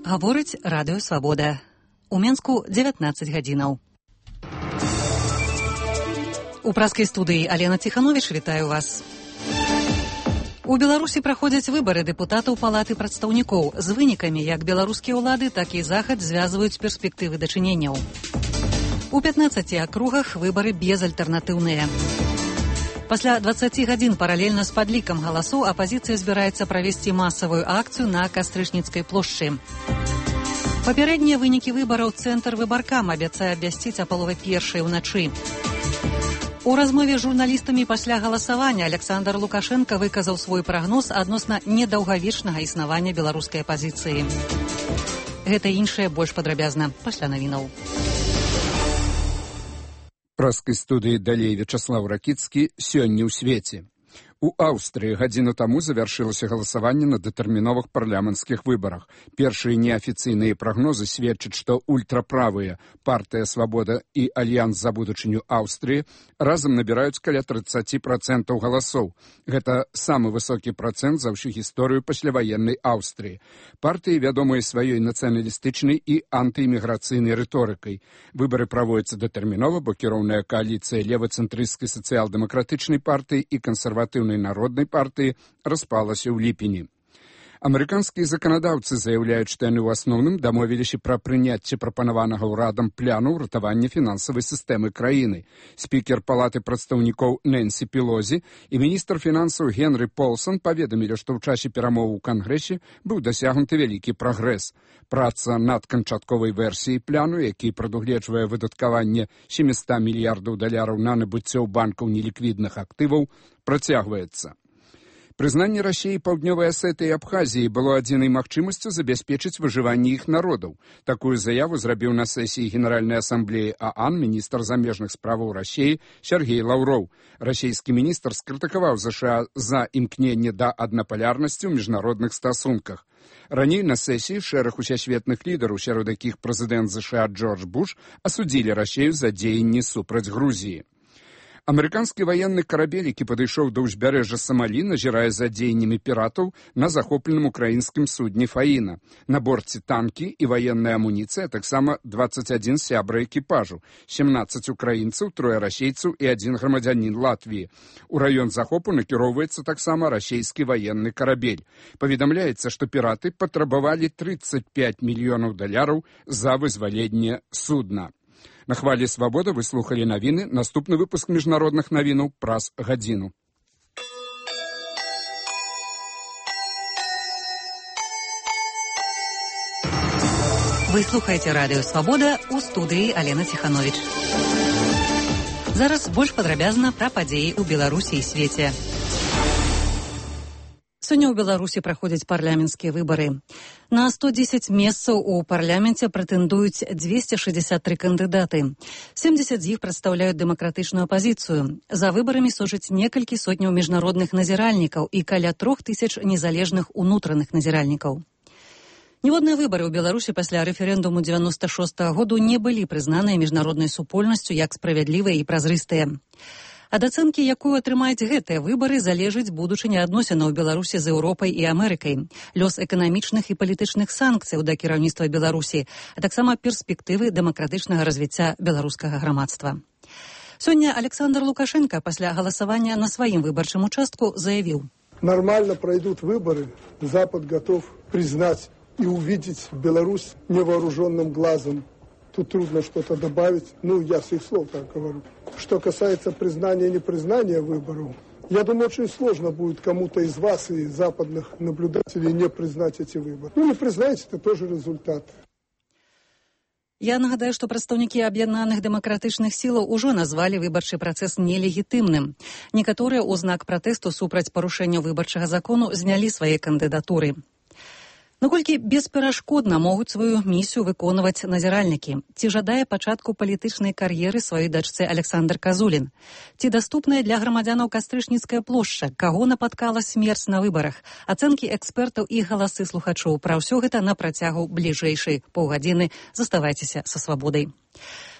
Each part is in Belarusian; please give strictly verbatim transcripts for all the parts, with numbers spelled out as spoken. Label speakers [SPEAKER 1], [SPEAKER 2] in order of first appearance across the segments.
[SPEAKER 1] Гаворыць радыё Свабода. У Менску дзевятнаццаць гадзінаў. У праскай студыі Алена Ціхановіч, вітаю вас. У Беларусі праходзяць выбары дэпутатаў Палаты прадстаўнікоў. З вынікамі як беларускія ўлады, так і захад звязваюць перспектывы дачыненняў. У пятнаццаці акругах выбары безальтэрнатыўныя. Пасля дваццаці гадзін паралельна з падлікам галасоў апазіцыя збіраецца правесці масавую акцыю на Кастрычніцкай плошчы. Папярэднія вынікі выбараў цэнтр выбаркам абяцае абвясціць а палове першай уначы. У размове з журналістамі пасля галасавання Александр Лукашенко выказаў свой прагноз адносна недаўгавечнага існавання беларускай апазіцыі. Гэта і іншае больш падрабязна пасля навінаў.
[SPEAKER 2] Праскай студыі далей Вячаслав Ракіцкі. Сёння ў свеце. У Аўстрыі гадзіну таму завяршылася галасаванне на дэтэрміновых парламенцкіх выбарах. Першыя неафіцыйныя прагнозы сведчаць, што ультраправыя партыя «Свабода» і Альянс за будучыню Аўстрыі разам набіраюць каля трыццаць працэнтаў галасоў. Гэта самы высокі працэнт за ўсю гісторыю пасляваеннай Аўстрыі. Партыі вядомыя сваёй нацыяналістычнай і антыіміграцыйнай рыторыкай. Выбары праводзяцца дэтэрмінова, бо кіроўная кааліцыя левацэнтрысцкай сацыял-дэмакратычнай партыі і кансерватыўнай народнай партыі распалася ў ліпені. Амерыканскія заканадаўцы заяўляюць, што яны ў асноўным дамовіліся пра прыняцце прапанаванага ўрадам пляну ўратавання фінансавай сістэмы краіны. Спікер Палаты прадстаўнікоў Нэнсі Пелозі і міністр фінансаў Генры Полсон паведамілі, што ў часе перамоў у Кангрэсе быў дасягнуты вялікі прагрэс. Праца над канчатковай версіяй пляну, які прадугледжвае выдаткаванне сямісот мільярдаў даляраў на набыццё ў банкаў неліквідных актываў, працягваецца. Прызнанне Расіі, Паўднёвай Асетыі і Абхазіі было адзінай магчымасцю забяспечыць выжыванне іх народаў. Такую заяву зрабіў на сесіі Генеральнай асамблеі ААН міністр замежных справаў Расіі Сергей Лаўроў. Расійскі міністр скрытыкаваў ЗША за імкненне да аднапалярнасці ў міжнародных стасунках. Раней на сесіі шэраг усесветных лідараў, сярод якіх прэзідэнт ЗША Джордж Буш, асудзілі Расію за дзеянні супраць Грузіі. Амерыканскі ваенны карабель, які падышоў да ўзбярэжжа Самалі, назірае за дзеяннямі піратаў на захопленым украінскім судне «Фаіна». На борце танкі і ваенная амуніцыя, таксама дваццаць адзін сябра экіпажу, сямнаццаць украінцаў, трое расейцаў і адзін грамадзянін Латвіі. У раён захопу накіроўваецца таксама расійскі ваенны карабель. Паведамляецца, што піраты патрабавалі трыццаць пяць мільёнаў даляраў за вызваленне судна. На хвалі «Свабода» вы слухалі навіны. Наступны выпуск міжнародных навінаў праз гадзіну.
[SPEAKER 1] Вы слухаеце радыё «Свабода», у студыі Алена Ціхановіч. Зараз больш падрабязна пра падзеі ў Беларусі і свеце. Сёння ў Беларусі праходзяць парламенцкія выбары. На сто дзесяць месцаў у парламенце прэтэндуюць дзвесце шэсцьдзесят тры кандыдаты. семдзесят з іх прадстаўляюць дэмакратычную апазіцыю. За выбарамі сочаць некалькі сотняў міжнародных назіральнікаў і каля трох тысяч незалежных унутраных назіральнікаў. Ніводныя выбары ў Беларусі пасля рэферэндуму дзевяноста шостага году не былі прызнаныя міжнароднай супольнасцю як справядлівыя і празрыстыя. Ад ацэнкі, якую атрымаюць гэтыя выбары, залежыць будучыня адносінаў Беларусі з Еўропай і Амерыкай, лёс эканамічных і палітычных санкцыяў да кіраўніцтва Беларусі, а таксама перспектывы дэмакратычнага развіцця беларускага грамадства. Сёння Александр Лукашенко пасля галасавання на сваім выбарчым участку заявіў:
[SPEAKER 3] «Нормально пройдут выборы, Запад готов признать и увидеть Беларусь невооруженным глазом. Тут трудно что-то добавить, ну, я с их слов так говорю. Что касается признания и непризнания выборов, я думаю, очень сложно будет кому-то из вас и западных наблюдателей не признать эти выборы. Ну, не признаете, это тоже результат».
[SPEAKER 1] Я нагадаю, што прадстаўнікі аб'яднаных дэмакратычных сілаў ужо назвалі выбарчы працэс нелегітымным. Некаторыя ў знак пратэсту супраць парушэння выбарчага закону знялі свае кандыдатуры. Наколькі бесперашкодна могуць сваю місію выконваць назіральнікі? Ці жадае пачатку палітычнай кар'еры сваёй дачцы Александр Казулін? Ці даступная для грамадзянаў Кастрычніцкая плошча? Каго напаткала смерць на выбарах? Ацэнкі экспертаў і галасы слухачоў. Пра ўсё гэта на працягу бліжэйшай паўгадзіны. Заставайцеся са Свабодай.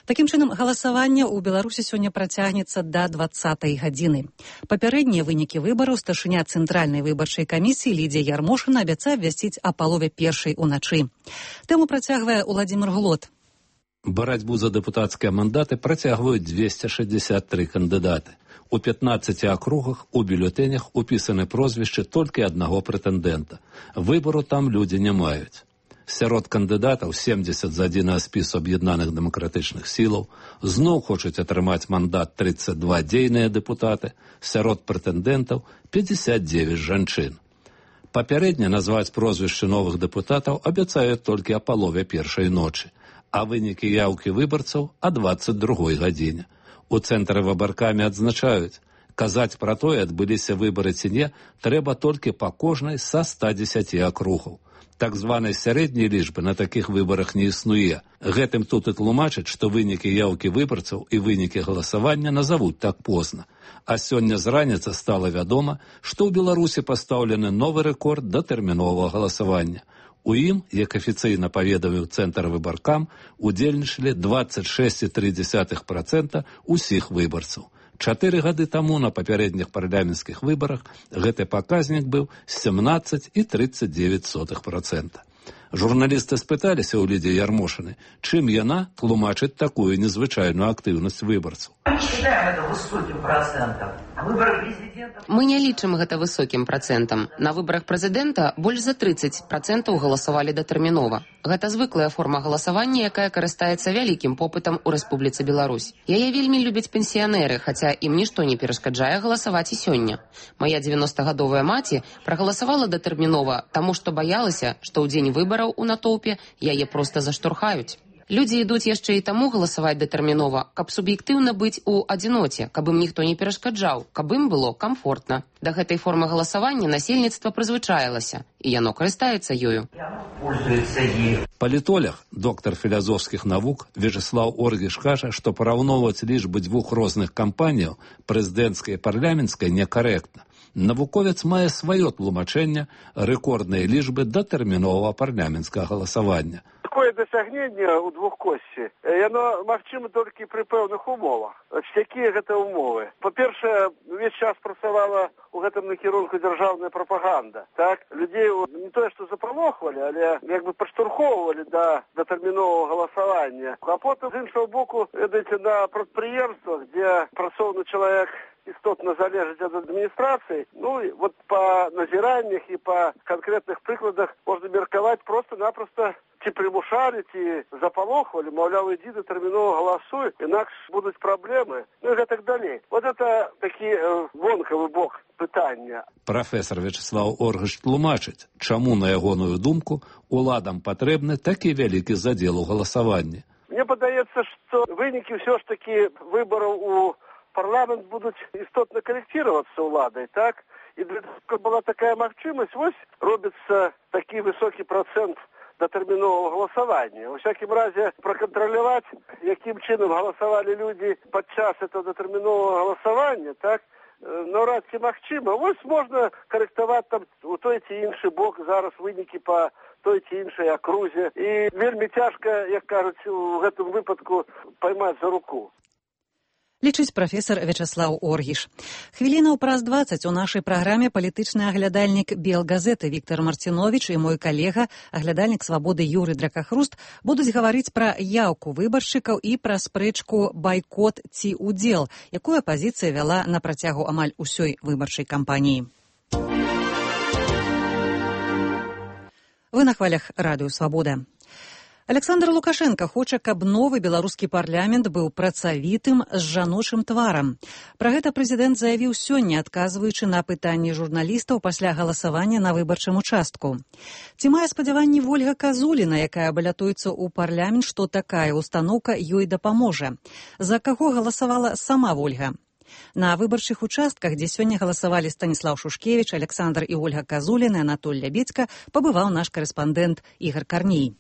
[SPEAKER 1] Такім чынам, галасаванне ў Беларусі сёння працягнецца да дваццатай гадзіны. Папярэднія вынікі выбараў старшыня Цэнтральнай выбарчай камісіі Лідзія Ярмошына абяцае абвясціць о палове першай уначы. Тэму працягвае Уладзімір Глот.
[SPEAKER 4] Барацьбу за дэпутацкія мандаты працягваюць дзвесце шэсцьдзесят тры кандыдаты. У пятнаццаці акругах у бюлетэнях упісаны прозвішчы толькі аднаго прэтэндэнта. Выбару там людзі не маюць. Сярод кандыдатаў семдзесят за адзін спіс аб'яднаных дэмакратычных сілаў, зноў хочуць атрымаць мандат тридцать два дзейныя дэпутаты, сярод прэтэндэнтаў пятьдесят девять жанчын. Папярэдне назваць прозвішчы новых дэпутатаў абяцаюць толькі о палове першай ночы, а вынікі яўкі выбарцаў о двадцать другой гадзіне. У цэнтры выбаркамі адзначаюць, казаць пра тое, адбыліся выбары ці не, трэба толькі па кожнай са ста дзесяці акругаў. Так званай сярэдняй лічбы на такіх выбарах не існуе. Гэтым тут і тлумачаць, што вынікі яўкі выбарцаў і вынікі галасавання назавуць так позна. А сёння з раніцы стала вядома, што ў Беларусі пастаўлены новы рэкорд датэрміновага галасавання. У ім, як афіцыйна паведаміў Цэнтр выбаркам, удзельнічалі двадцать шесть и три десятых процента ўсіх выбарцаў. Чатыры гады таму на папярэдніх парламенцкіх выбарах гэты паказнік быў семнадцать и тридцать девять сотых процента. Журналісты спыталіся ў Лідзіі Ярмошыны, чым яна тлумачыць такую незвычайную актыўнасць выбарцаў.
[SPEAKER 5] Мы не лічым гэта высокім працэнтам. На выбарах прэзідэнта больш за тридцать процентаў галасавалі датэрмінова. Гэта звыклая форма галасавання, якая карыстаецца вялікім попытам у Рэспубліцы Беларусь. Яе вельмі любяць пенсіянеры, хаця ім нішто не перашкаджае галасаваць і сёння. Мая дзевяностагадовая маці прагаласавала датэрмінова, таму што баялася, што ў дзень выбараў у натоўпе яе проста заштурхаюць. Людзі ідуць яшчэ і таму галасаваць датэрмінова, каб суб'ектыўна быць у адзіноце, каб ім ніхто не перашкаджаў, каб ім было камфортна. Да гэтай формы галасавання насельніцтва прызвычаілася, і яно карыстаецца ёю.
[SPEAKER 4] Палітолог, доктар філазофскіх навук Вячеслав Оргіш кажа, што параўноўваць лічбы двух розных кампаніяў, прэзідэнцкай і парламенцкай, некарэктна. Навуковец мае сваё тлумачэнне рэкорднай лічбы датэрміновага парламенцкага галасавання.
[SPEAKER 6] Такое дасягненне ў двухкосці, яно магчыма толькі пры пэўных умовах. Якія гэта умовы? Па-першае, увесь час працавала у гэтым накірунку дзяржаўная прапаганда. Так, людзей не тое, што запалохвалі, але як бы падштурхоўвалі да датэрміновага галасавання. А потым, з іншага боку, ведаеце, на прадпрыемствах, дзе працоўны чалавек істотна залежыць ад адміністрацыі, ну, вот па назіраннях і па канкрэтных прыкладах можна меркаваць проста-напроста ці прымушалі, ці запалохвалі, маўляў, ідзі датэрмінова галасуй, інакш будуць праблемы, ну і гэтак далей. Вот это такі э, вонкавы бок пытання.
[SPEAKER 4] Прафесор Вячеслав Оргіш тлумачыць, чаму, на ягоную думку, уладам патрэбны такі вялікі задзел у галасаванні.
[SPEAKER 6] Мне падаецца, што вынікі ўсё ж такі выбараў у парламент будуць істотна карэкціравацца ўладай, так? І для того, каб была такая магчымасць, вось робіцца такі высокі працэнт датэрміновага галасавання. У всякім разе пракантраляваць, якім чынам галасавалі людзі падчас этого датэрміновага галасавання, так? Наўрад ці магчыма. Вось можна карэктаваць там у той ці іншы бок зараз вынікі па той ці іншай акрузе. І вельмі цяжка, як кажуць, у гэтым выпадку паймаць за руку.
[SPEAKER 1] Лічыць прафесор Вячеслав Оргіш. Хвілінаў праз дваццаць у нашай праграме палітычны аглядальнік Белгазеты Віктор Марціновіч і мой калега, аглядальнік Свабоды Юрый Дракахруст, будуць гаварыць пра яўку выбаршчыкаў і пра спрэчку байкот ці удзел, якую апазіцыя вяла на працягу амаль усёй выбарчай кампаніі. Вы на хвалях радыё Свабода. Александр Лукашенко хоча, каб новы беларускі парламент быў працавітым з жаночым тварам. Пра гэта прэзідэнт заявіў сёння, адказваючы на пытанні журналістаў пасля галасавання на выбарчым участку. Ці мае спадзяванні Вольга Казуліна, якая балятуецца ў парламент, што такая устаноўка ёй дапаможа? За каго галасавала сама Вольга? На выбарчых участках, дзе сёння галасавалі Станіслаў Шушкевіч, Александр і Ольга Казуліна, Анатоль Лябедзька, пабываў наш карэспандэнт Ігар Карней.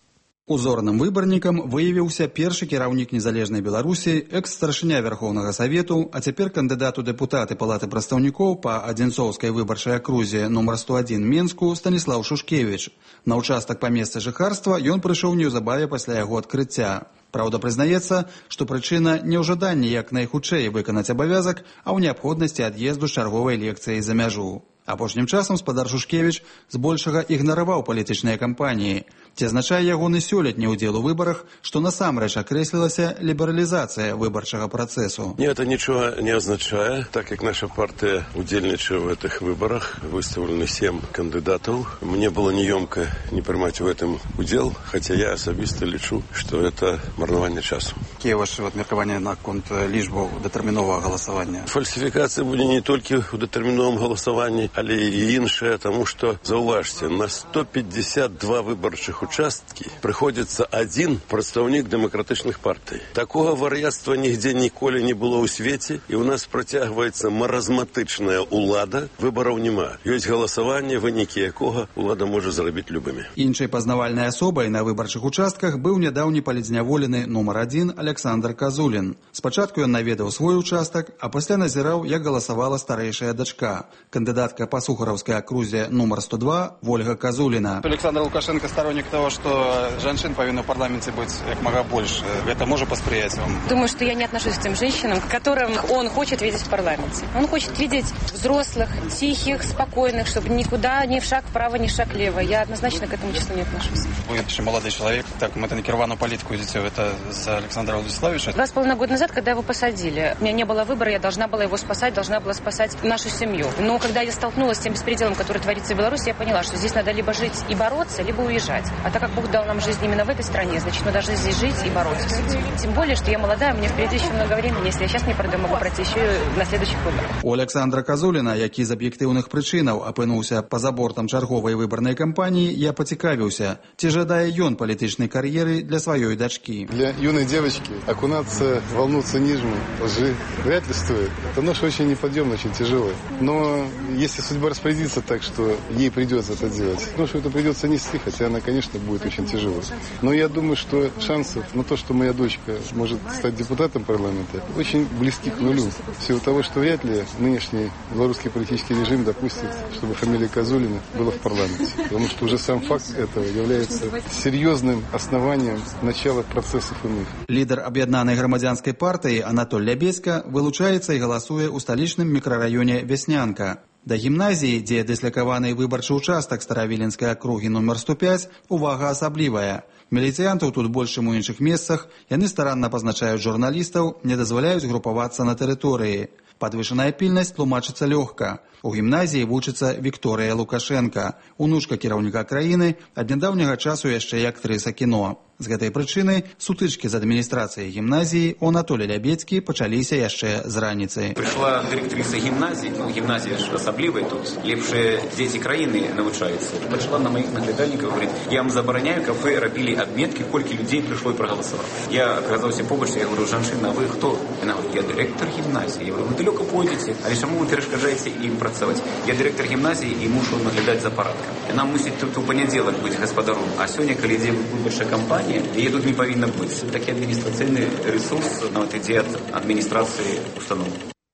[SPEAKER 7] Узорным выбарнікам выявіўся першы кіраўнік незалежнай Беларусі, экс-старшыня Верховнага Савету, а цяпер кандыдат у дэпутаты Палаты прадстаўнікоў па Адзінцоўскай выбарчай акрузе нумар сто адзін Менску Станіслаў Шушкевіч. На ўчастак па месцы жыхарства ён прыйшоў неўзабаве пасля яго адкрыцця. Праўда, прызнаецца, што прычына не ў жаданні як найхутчэй выканаць абавязак, а ў неабходнасці ад'езду з чарговай лекцыяй за мяжу. Апошнім часам спадар Шушкевіч збольшага ігнараваў палітычныя кампаніі. Ці азначае ягоны сёлетні ўдзел у выбарах, што насамрэч акрэслілася лібералізацыя выбарчага працэсу?
[SPEAKER 8] Нет, это ничего не означает, так как наша партия удельничает в этих выборах. Выставлены семь кандидатов. Мне было неемко не принимать в этом удел, хотя я особисто лечу, что это марнование часу.
[SPEAKER 7] Какие ваши меркаванні на конт лічбу дэтэрміновага галасавання?
[SPEAKER 8] Фальсификация будет не только в дэтэрміновым галасаванні, але и іншае, тому что, зауважьте, на сто пятьдесят два выборчих участки приходится один представник демократичных партий. Такого вар'яцтва нигде ніколі не было у свете, и у нас протягивается маразматичная улада, выборов нема. Есть голосование, вынікі якого улада может зрабіць любыми.
[SPEAKER 7] Іншай пазнавальнай асобай на выбарчых участках быў нядаўні палітзняволены нумар адзін Александр Казулін. Спачатку ён наведаў свой участак, а пасля назіраў, як галасавала старэйшая дачка, кандыдатка по Сухараўскай акрузе нумар сто два Вольга Казуліна.
[SPEAKER 9] Александр Лукашенко сторонник того, что женщин повинно в парламенте быть как мога больше. Это может посприять вам?
[SPEAKER 10] Думаю, что я не отношусь к тем женщинам, которых он хочет видеть в парламенте. Он хочет видеть взрослых, тихих, спокойных, чтобы никуда ни в шаг вправо, ни в шаг влево. Я однозначно к этому числу не отношусь.
[SPEAKER 9] Вы еще молодой человек, так мы это на кирваную политику идете, это за Александра Владиславовича?
[SPEAKER 10] Два с половиной года назад, когда его посадили, у меня не было выбора, я должна была его спасать, должна была спасать нашу семью. Но когда я столкнулась с тем беспределом, который творится в Беларуси, я поняла, что здесь надо либо жить и бороться, либо уезжать. А так как Бог дал нам жизнь именно в этой стране, значит, мы должны здесь жить и бороться с этим. Тем более, что я молодая, у меня впереди еще много времени. Если я сейчас не пройду, могу пройти еще и на следующих выборах.
[SPEAKER 7] У Александра Казуліна, які з аб'ектыўных прычынаў апынуўся па-за бортам чарговай выбарнай кампаніі, я пацікавіўся, ці жадае ён палітычнай кар'еры для сваёй дачкі.
[SPEAKER 11] Для юной девочки окунаться в волну цинизма, лжи вряд ли стоит. Это нож очень неподъемный, очень тяжелый. Но если судьба распорядится так, что ей придется это делать, ну что это придется нести, хотя она, конечно, будет очень тяжелой. Но я думаю, что шансов на то, что моя дочка может стать депутатом парламента, очень близки к нулю. В силу того, что вряд ли нынешний белорусский политический режим допустит, чтобы фамилия Казулина была в парламенте. Потому что уже сам факт этого является серьезным основанием начала процессов иных.
[SPEAKER 7] Лідар аб'яднанай грамадзянскай партыі Анатоль Лябецька вылучаецца і галасуе ў сталічным мікрараёне Вяснянка. Да гімназіі, дзе дыслякаваны выбарчы ўчастак Старавіленскай акругі нумар сто пять, увага асаблівая. Міліцыянтаў тут больш, чым у іншых месцах, яны старанна пазначаюць журналістаў, не дазваляюць групавацца на тэрыторыі. Падвышаная пільнасць тлумачыцца лёгка. У гімназіі вучыцца Вікторыя Лукашенка, унучка кіраўніка краіны, ад нядаўняга часу яшчэ і актрыса кіно. З гэтай прычыны сутычкі з адміністрацыяй гімназіі у Анатолія Лябецькі пачаліся яшчэ з раніцы.
[SPEAKER 12] Прыйшла дырэктарыса гімназіі, ну, гімназія ж асаблівая, тут лепшыя дзеці краіны навучаюцца. Пачала на маіх наглядальнікаў говорить: я вам забараняю, каб вы рабілі адметкі, колькі людзей прыйшло і прагаласавала. Я аказаўся побач, я говорю: жанчына, вы хто? Яна говорит: я дырэктар гімназіі. Я говорю: вы далёка пойдзеце, але чаму вы перашкаджаеце ім працаваць? Я дырэктар гімназіі і мушу наглядаць за парадкам. Яна мусіць тут у панядзелак быць гаспадаром, а сёння, калі ідзе выбарчая кампанія, и тут не повинно быть. Такие административный ресурс вот, идет от администрации установ.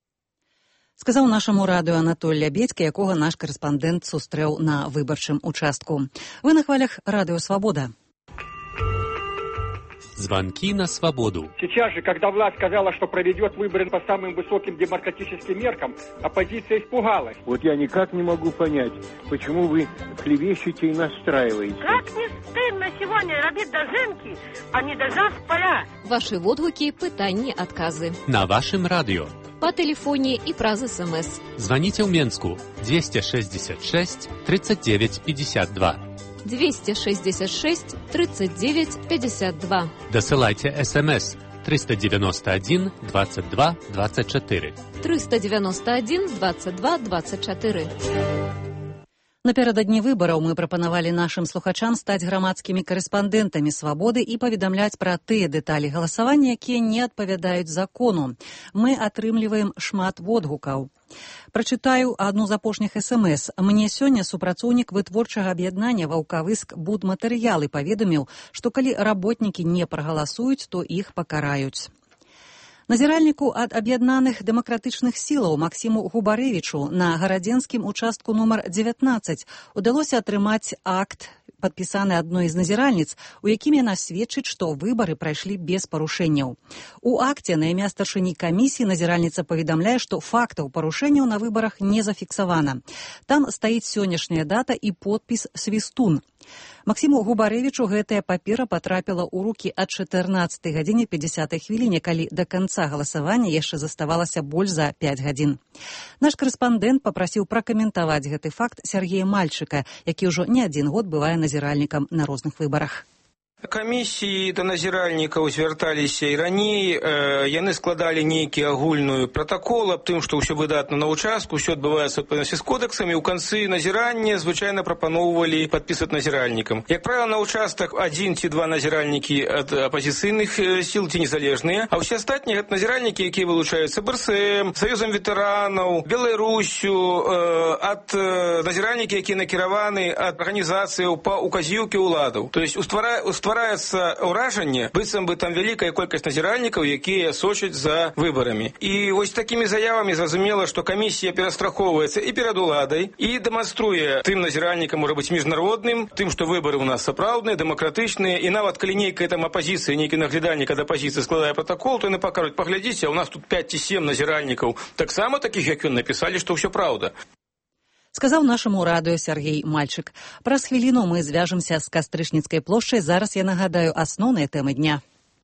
[SPEAKER 1] Сказаў нашаму радыё Анатоль Лябецькі, якога наш корэспандэнт сустрэў на выбарчым участку. Вы на хвалях радыё «Свобода».
[SPEAKER 13] Звонки на свободу.
[SPEAKER 14] Сейчас же, когда власть сказала, что проведет выборы по самым высоким демократическим меркам, оппозиция испугалась.
[SPEAKER 15] Вот я никак не могу понять, почему вы клевещете и настраиваете.
[SPEAKER 16] Как не стыдно сегодня робить дожинки, а не дожав поля.
[SPEAKER 17] Ваши отгуки, пытанні, отказы.
[SPEAKER 13] На вашем радио.
[SPEAKER 17] По телефоне и праз СМС.
[SPEAKER 13] Звоните в Менску двести шестьдесят шесть тридцать девять пятьдесят два.
[SPEAKER 17] двести шестьдесят шесть тридцать девять пятьдесят два.
[SPEAKER 13] Досылайте СМС триста девяносто один двадцать два двадцать четыре.
[SPEAKER 17] триста девяносто один двадцать два двадцать четыре.
[SPEAKER 1] Напярэдадні выбараў мы прапанавалі нашым слухачам стаць грамадскімі карэспандэнтамі «Свабоды» і паведамляць пра тыя дэталі галасавання, якія не адпавядаюць закону. Мы атрымліваем шмат водгукаў. Прачытаю адну з апошніх эс-эм-эс. Мне сёння супрацоўнік вытворчага аб'яднання «Ваўкавыск» будматэрыялы паведаміў, што калі работнікі не прагаласуюць, то іх пакараюць. Назіральніку ад аб'яднаных дэмакратычных сілаў Максіму Губарэвічу на гарадзенскім участку нумар дзевятнаццаць удалося атрымаць акт, падпісаны адной з назіральніц, у якім яна сведчыць, што выбары прайшлі без парушэнняў. У акце на імя старшыні камісіі назіральніца паведамляе, што фактаў парушэнняў на выбарах не зафіксавана. Там стаіць сённяшняя дата і подпіс «Свістун». Максіму Губарэвічу гэтая папера патрапіла ў рукі ад чатырнаццатай гадзіне пятьдесят хвіліне, калі да канца галасавання яшчэ заставалася больш за пяць гадзін. Наш карэспандэнт папрасіў пракаментаваць гэты факт Сергея Мальчыка, які ўжо не адзін год бывае назіральнікам на розных выбарах.
[SPEAKER 18] Камісіі да назіральнікаў звярталіся і раней, э, яны складалі нейкі агульную пратакол аб тым, што ўсё выдатна на ўчастку, ўсё адбываецца адпаведнасці з кодэксамі, ў канцы назірання звычайна прапаноўвалі падпісаць назіральнікам. Як правіла, на ўчастак адзін ці два назіральнікі ад апазіцыйных сіл ці незалежныя, а ўсе астатнія гэта назіральнікі, якія вылучаюцца бэ эс эм, Саюзам ветэранаў, Беларусю, э, ад э, назіральнікі, якія накіраваны ад арганізацыяў па указіўкі ўладаў. То есть уствара, уствара Ствараецца ўражанне, быццам бы там вялікая колькасць назіральнікаў, якія сочаць за выбарамі. І вось такімі заявамі зразумела, што камісія перастрахоўваецца і перад уладай, і дэманструе тым назіральнікам, можа быць, міжнародным, тым, што выбары ў нас сапраўдныя, дэмакратычныя, і нават калі нейкая там апазіцыя, нейкі наглядальнік ад апазіцыі складае пратакол, то яны пакажуць, паглядзіце, у нас тут пяць ці сем назіральнікаў, таксама такіх, як ён, напісалі, што ўсё праўда.
[SPEAKER 1] Сказаў нашаму радыё Сергей Мальчык. Праз хвіліну мы звяжемся з Кастрычніцкай плошчай. Зараз я нагадаю асноўныя тэмы дня.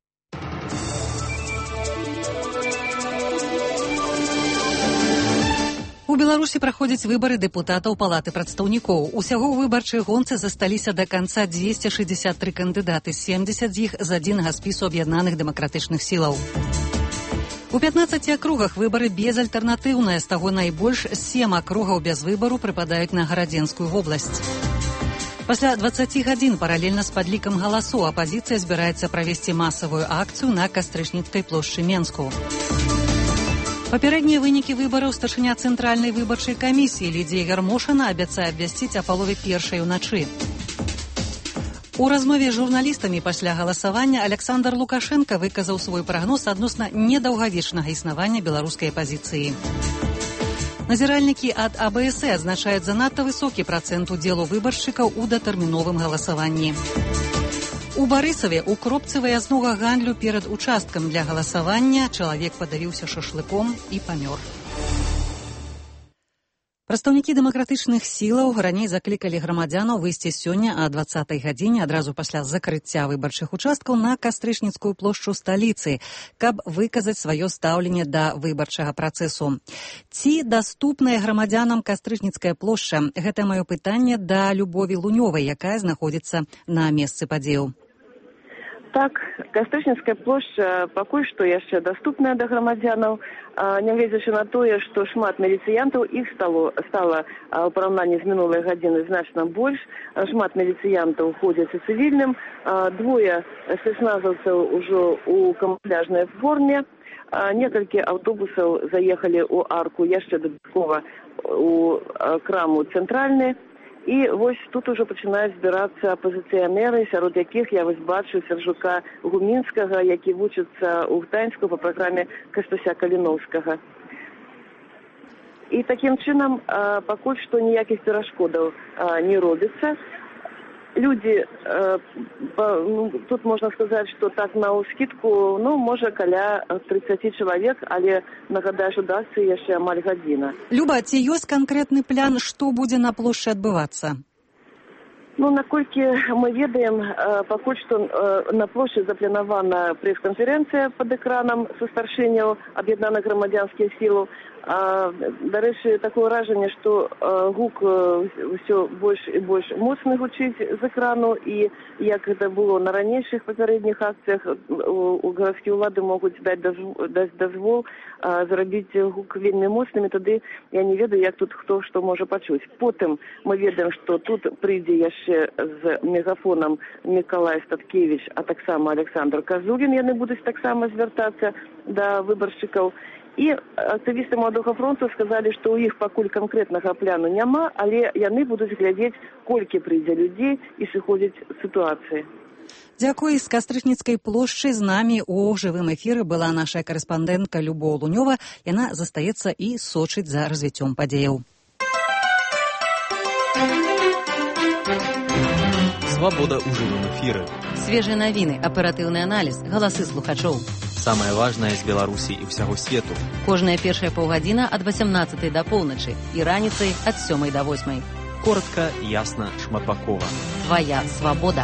[SPEAKER 1] У Беларусі праходзяць выбары дэпутатаў Палаты прадстаўнікоў. Усяго ў выбарчай гонцы засталіся да канца двести шестьдесят три кандыдаты, семьдесят з іх з адзінага спісу аб'яднаных дэмакратычных сілаў. У пятнаццаці акругах выбары безальтэрнатыўныя, з таго найбольш сем акругаў без выбару прыпадаюць на гарадзенскую вобласць. Пасля дваццаці гадзін паралельна з падлікам галасоў апазіцыя збіраецца правесці масавую акцыю на Кастрычніцкай плошчы Менску. Папярэднія вынікі выбараў старшыня цэнтральнай выбарчай камісіі Лідзія Ярмошына абяцае абвясціць а палове першай уначы. У размове з журналістамі пасля галасавання Александр Лукашенко выказаў свой прагноз адносна недаўгавечнага існавання беларускай апазіцыі. Назіральнікі ад а бэ эс э адзначаюць занадта высокі працэнт удзелу выбаршчыкаў у датэрміновым галасаванні. У Барысаве у кропцы выязнога гандлю перад участкам для галасавання чалавек падавіўся шашлыком і памёр. Прадстаўнікі дэмакратычных сілаў раней заклікалі грамадзянаў выйсці сёння а дваццатай гадзіне адразу пасля закрыцця выбарчых участкаў на Кастрычніцкую плошчу сталіцы, каб выказаць сваё стаўленне да выбарчага працэсу. Ці даступная грамадзянам Кастрычніцкая плошча? Гэта маё пытанне да Любові Лунёвай, якая знаходзіцца на месцы падзеяў.
[SPEAKER 19] Так, Кастрычніцкая плошча пакуль што яшчэ даступная да грамадзянаў, нягледзячы на тое, што шмат міліцыянтаў, іх стало, стала ў параўнанні з мінулай гадзіны значна больш. Шмат міліцыянтаў ходзяць у цывільным, двое спецназаўцаў ужо ў камуфляжнай форме, некалькі аўтобусаў заехалі ў арку яшчэ дадаткова у краму цэнтральны. І вось тут ужо пачынаюць збірацца апазіцыянеры, сярод якіх я вось бачу Сяржука Гумінскага, які вучыцца ў Гданьску па праграме Кастуся Каліноўскага. І такім чынам пакуль што ніякіх перашкодаў не робіцца. Людзі, ну, тут можна сказаць, што так на ўскідку, ну, можа, каля тридцати чалавек, але, нагадаю, што дасца яшчэ амаль гадзіна.
[SPEAKER 1] Люба, ці ёсць канкрэтны план, што будзе на плошчы адбывацца?
[SPEAKER 19] Ну, наколькі мы ведаем, пакуль што на плошчы запланавана прэс-канферэнцыя пад экранам са старшыняў аб'яднаных грамадзянскіх сілаў. Дарэчы, такое ўражанне, што гук ўсё больш і больш моцны гучыць з экрану, і як гэта было на ранейшых папярэдніх акцыях, у гарадскія ўлады могуць даць дазвол зрабіць гук вельмі моцнымі, тады я не ведаю, як тут хто што можа пачуць. Потым мы ведаем, што тут прыйдзе яшчэ з мегафонам Мікалай Статкевіч, а таксама Александр Казулін, яны будуць таксама звяртацца да выбаршчыкаў. І актывісты Маладога фронту сказалі, што ў іх пакуль канкрэтнага пляну няма, але яны будуць глядзець, колькі прыйдзе людзей і сыходзіць сітуацыі.
[SPEAKER 1] Дзякуй. З Кастрычніцкай плошчы з намі у жывым эфіры была наша карэспандэнтка Любоў Лунёва. Яна застаецца і сочыць за развіццём падзеяў.
[SPEAKER 20] Свабода ў жывым эфіры.
[SPEAKER 1] Свежыя навіны, аператыўны аналіз, галасы слухачоў.
[SPEAKER 20] Самае важнае з Беларусі і ўсяго свету.
[SPEAKER 1] Кожная першая паўгадзіна ад васямнаццатай да поўначы і раніцай ад сёмай да восьмай.
[SPEAKER 20] Коротка, ясна, шматбакова.
[SPEAKER 1] Твая свабода.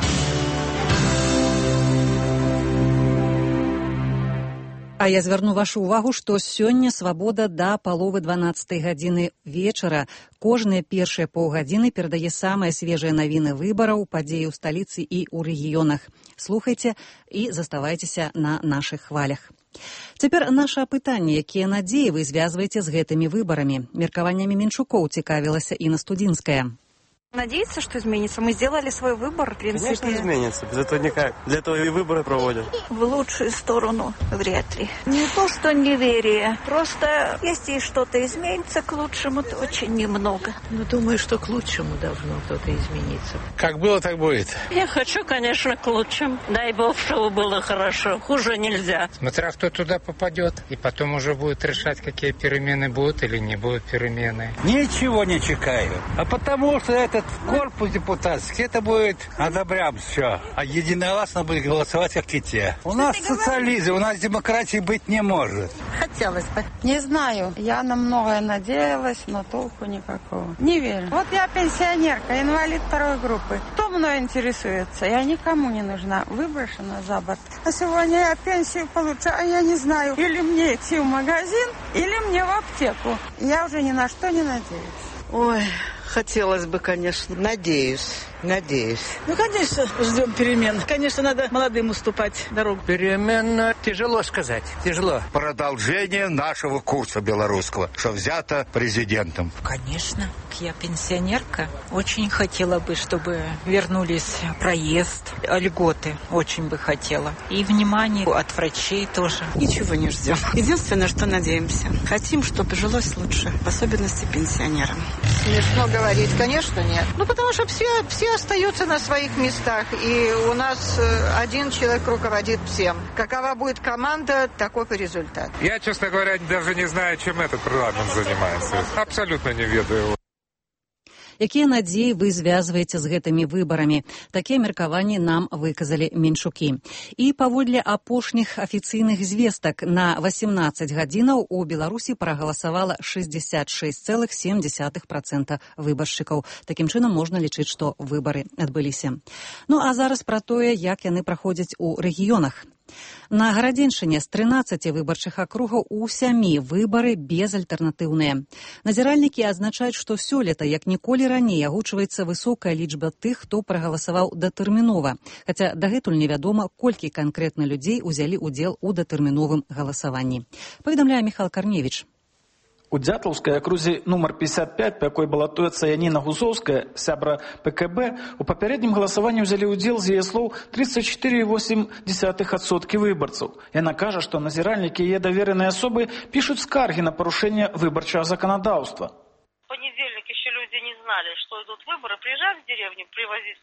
[SPEAKER 1] А я звярну вашу ўвагу, што сёння свабода да паловы дванаццатай гадзіны вечара. Кожныя першыя паўгадзіны перадае самыя свежыя навіны выбараў, падзеі ў сталіцы і ў рэгіёнах. Слухайце і заставайцеся на нашых хвалях. Цяпер наша пытанне, якія надзеі вы звязваеце з гэтымі выбарамі. Меркаваннямі Менчукоў цікавілася Інна Студзінская.
[SPEAKER 21] Надеяться, что изменится. Мы сделали свой выбор, в принципе.
[SPEAKER 22] Конечно, изменится. Без этого никак. Для этого и выборы проводят.
[SPEAKER 21] В лучшую сторону вряд ли. Не то, что неверие. Просто, если что-то изменится к лучшему, то очень немного.
[SPEAKER 23] Ну, думаю, что к лучшему должно что-то измениться.
[SPEAKER 24] Как было, так будет.
[SPEAKER 25] Я хочу, конечно, к лучшему. Дай бог, чтобы было хорошо. Хуже нельзя.
[SPEAKER 24] Смотря кто туда попадет. И потом уже будет решать, какие перемены будут или не будут перемены.
[SPEAKER 26] Ничего не чекаю. А потому что этот корпус депутатский, это будет одобрям все. А единогласно будет голосовать, как и те. У нас социализм, у нас демократии быть не может.
[SPEAKER 27] Хотелось бы. Не знаю. Я на многое надеялась, но толку никакого. Не верю. Вот я пенсионерка, инвалид второй группы. Кто мной интересуется? Я никому не нужна. Выброшена за борт. А сегодня я пенсию получаю, а я не знаю. Или мне идти в магазин, или мне в аптеку. Я уже ни на что не надеюсь.
[SPEAKER 23] Ой, хотелось бы, конечно. Надеюсь. Надеюсь.
[SPEAKER 28] Ну, конечно, ждем перемен. Конечно, надо молодым уступать дорогу.
[SPEAKER 24] Перемен тяжело сказать. Тяжело.
[SPEAKER 29] Продолжение нашего курса белорусского, что взято президентом.
[SPEAKER 30] Конечно. Я пенсионерка. Очень хотела бы, чтобы вернулись проезд, льготы. Очень бы хотела. И внимание от врачей тоже.
[SPEAKER 28] Ничего не ждем. Единственное, что надеемся. Хотим, чтобы жилось лучше. В особенности пенсионерам.
[SPEAKER 23] Смешно говорить. Конечно, нет. Ну, потому что все, все остаются на своих местах, и у нас один человек руководит всем. Какова будет команда, таков и результат.
[SPEAKER 24] Я, честно говоря, даже не знаю, чем этот парламент занимается. Абсолютно не ведаю.
[SPEAKER 1] Якія надзеі вы звязваеце з гэтымі выбарамі? Такія меркаванні нам выказалі Менчукі. І паводле апошніх афіцыйных звестак на васемнаццаць гадзінаў у Беларусі прагаласавала шэсцьдзесят шэсць цэлых сем дзесятых працэнта выбаршчыкаў. Такім чынам можна лічыць, што выбары адбыліся. Ну а зараз пра тое, як яны праходзяць у рэгіёнах. На Гарадзеншчыне з трынаццаці выбарчых акругаў у сямі выбары безальтэрнатыўныя. Назіральнікі адзначаюць, што сёлета, як ніколі раней, агучваецца высокая лічба тых, хто прагаласаваў датэрмінова. Хаця дагэтуль невядома, колькі канкрэтна людзей узялі ўдзел у датэрміновым галасаванні. Паведамляе Міхал Карневіч.
[SPEAKER 31] У Дзятлаўскай акрузе нумар пятьдесят пять, па якой балатуецца Яніна Гузоўская, сябра пэ ка бэ, у папярэднім галасаванні ўзялі ўдзел з яе слоў тридцать четыре и восемь десятых адсоткі выбарцаў. Яна кажа, што назіральнікі і яе давереныя асобы пішуць скаргі на парушэнне выбарчага заканадаўства.
[SPEAKER 32] В понедельник еще люди не знали, что идут выборы, приезжают в деревню привозить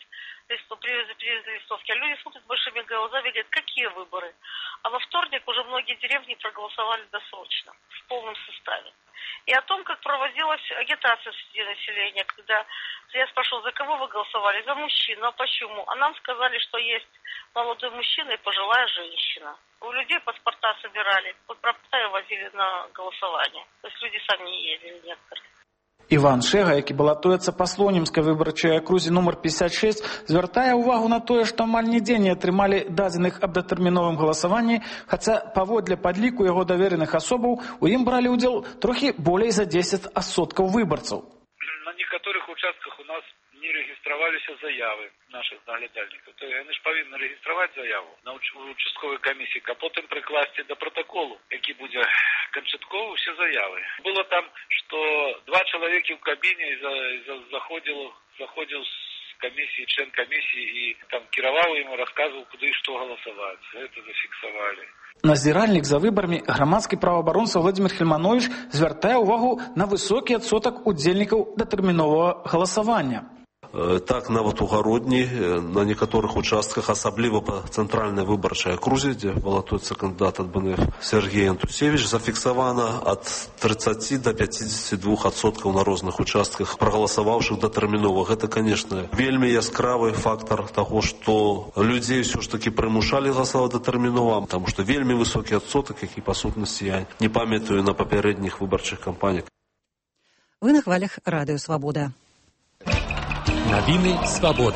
[SPEAKER 32] листовки, а люди смотрят большими глазами и говорят, какие выборы. А во вторник уже многие деревни проголосовали досрочно, в полном составе. И о том, как проводилась агитация среди населения, когда я спрашивала, за кого вы голосовали, за мужчину, а почему? А нам сказали, что есть молодой мужчина и пожилая женщина. У людей паспорта собирали, вот паспорта возили на голосование. То есть люди сами не ездили некоторые.
[SPEAKER 31] Іван Шэга, які балатуецца па слонімскай выбарчай акрузе нумар пятьдесят шесть, звяртае ўвагу на тое, што амаль нідзе не атрымалі дадзеных аб датэрміновым галасаванні, хаця паводле падліку яго давереных асобаў у ім бралі ўдзел трохі болей за десять адсоткаў выбарцаў.
[SPEAKER 2] На некаторых участках у нас не рэгістраваліся заявы наших наглядальнікаў. То яны ж павінны рэгістраваць заяву на участковай камісіі, а потым прыкласці да протаколу, які будзе канчатковы ўсе заявы. Было там, што два чалавекі ў кабіне заходзіў заходзіў з камісіі, член камісіі, і там кіраваў ім, расказваў, куды і што галасаваць. Гэта зафіксавалі.
[SPEAKER 31] Назіральнік за выбарамі, грамадскі праваабаронца Владзімір Хельманович звяртае ўвагу на высокі адсотак удзельнікаў датэрміновага галасавання.
[SPEAKER 3] Так, нават у гародні на некаторых участках, асабліва па цэнтральнай выбарчай акрузе, дзе балатуецца кандыдат ад БНФ Сергей Антусевич, зафіксавана ад тридцати до пятидесяти двух адсоткаў на розных участках прагаласаваўшых датэрмінова. Гэта, конечно, вельмі яскравы фактар таго, што людзей ўсё ж такі прымушалі галасаваць датэрмінова, таму што вельмі высокі адсотак, які па сутнасці я не памятаю на папярэдніх выбарчых кампаніях.
[SPEAKER 1] Вы на хвалях Радыё Свабода.
[SPEAKER 13] Новины свободы.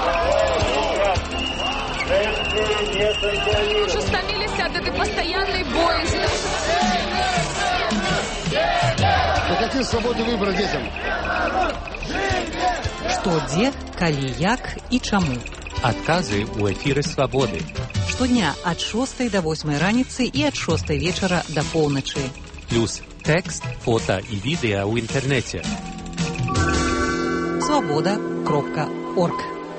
[SPEAKER 4] Уже стомились от этой постоянной боязни.
[SPEAKER 5] Вы какие свободы выбора детям?
[SPEAKER 1] Што, дзе, калі, як і чаму.
[SPEAKER 13] Адказы ў эфіры свабоды.
[SPEAKER 1] Штодня ад шостай да восьмай раніцы і ад шостай вечара да поўначы.
[SPEAKER 13] Плюс тэкст, фота і відэа ў інтэрнэце.
[SPEAKER 1] свобода кропка орг.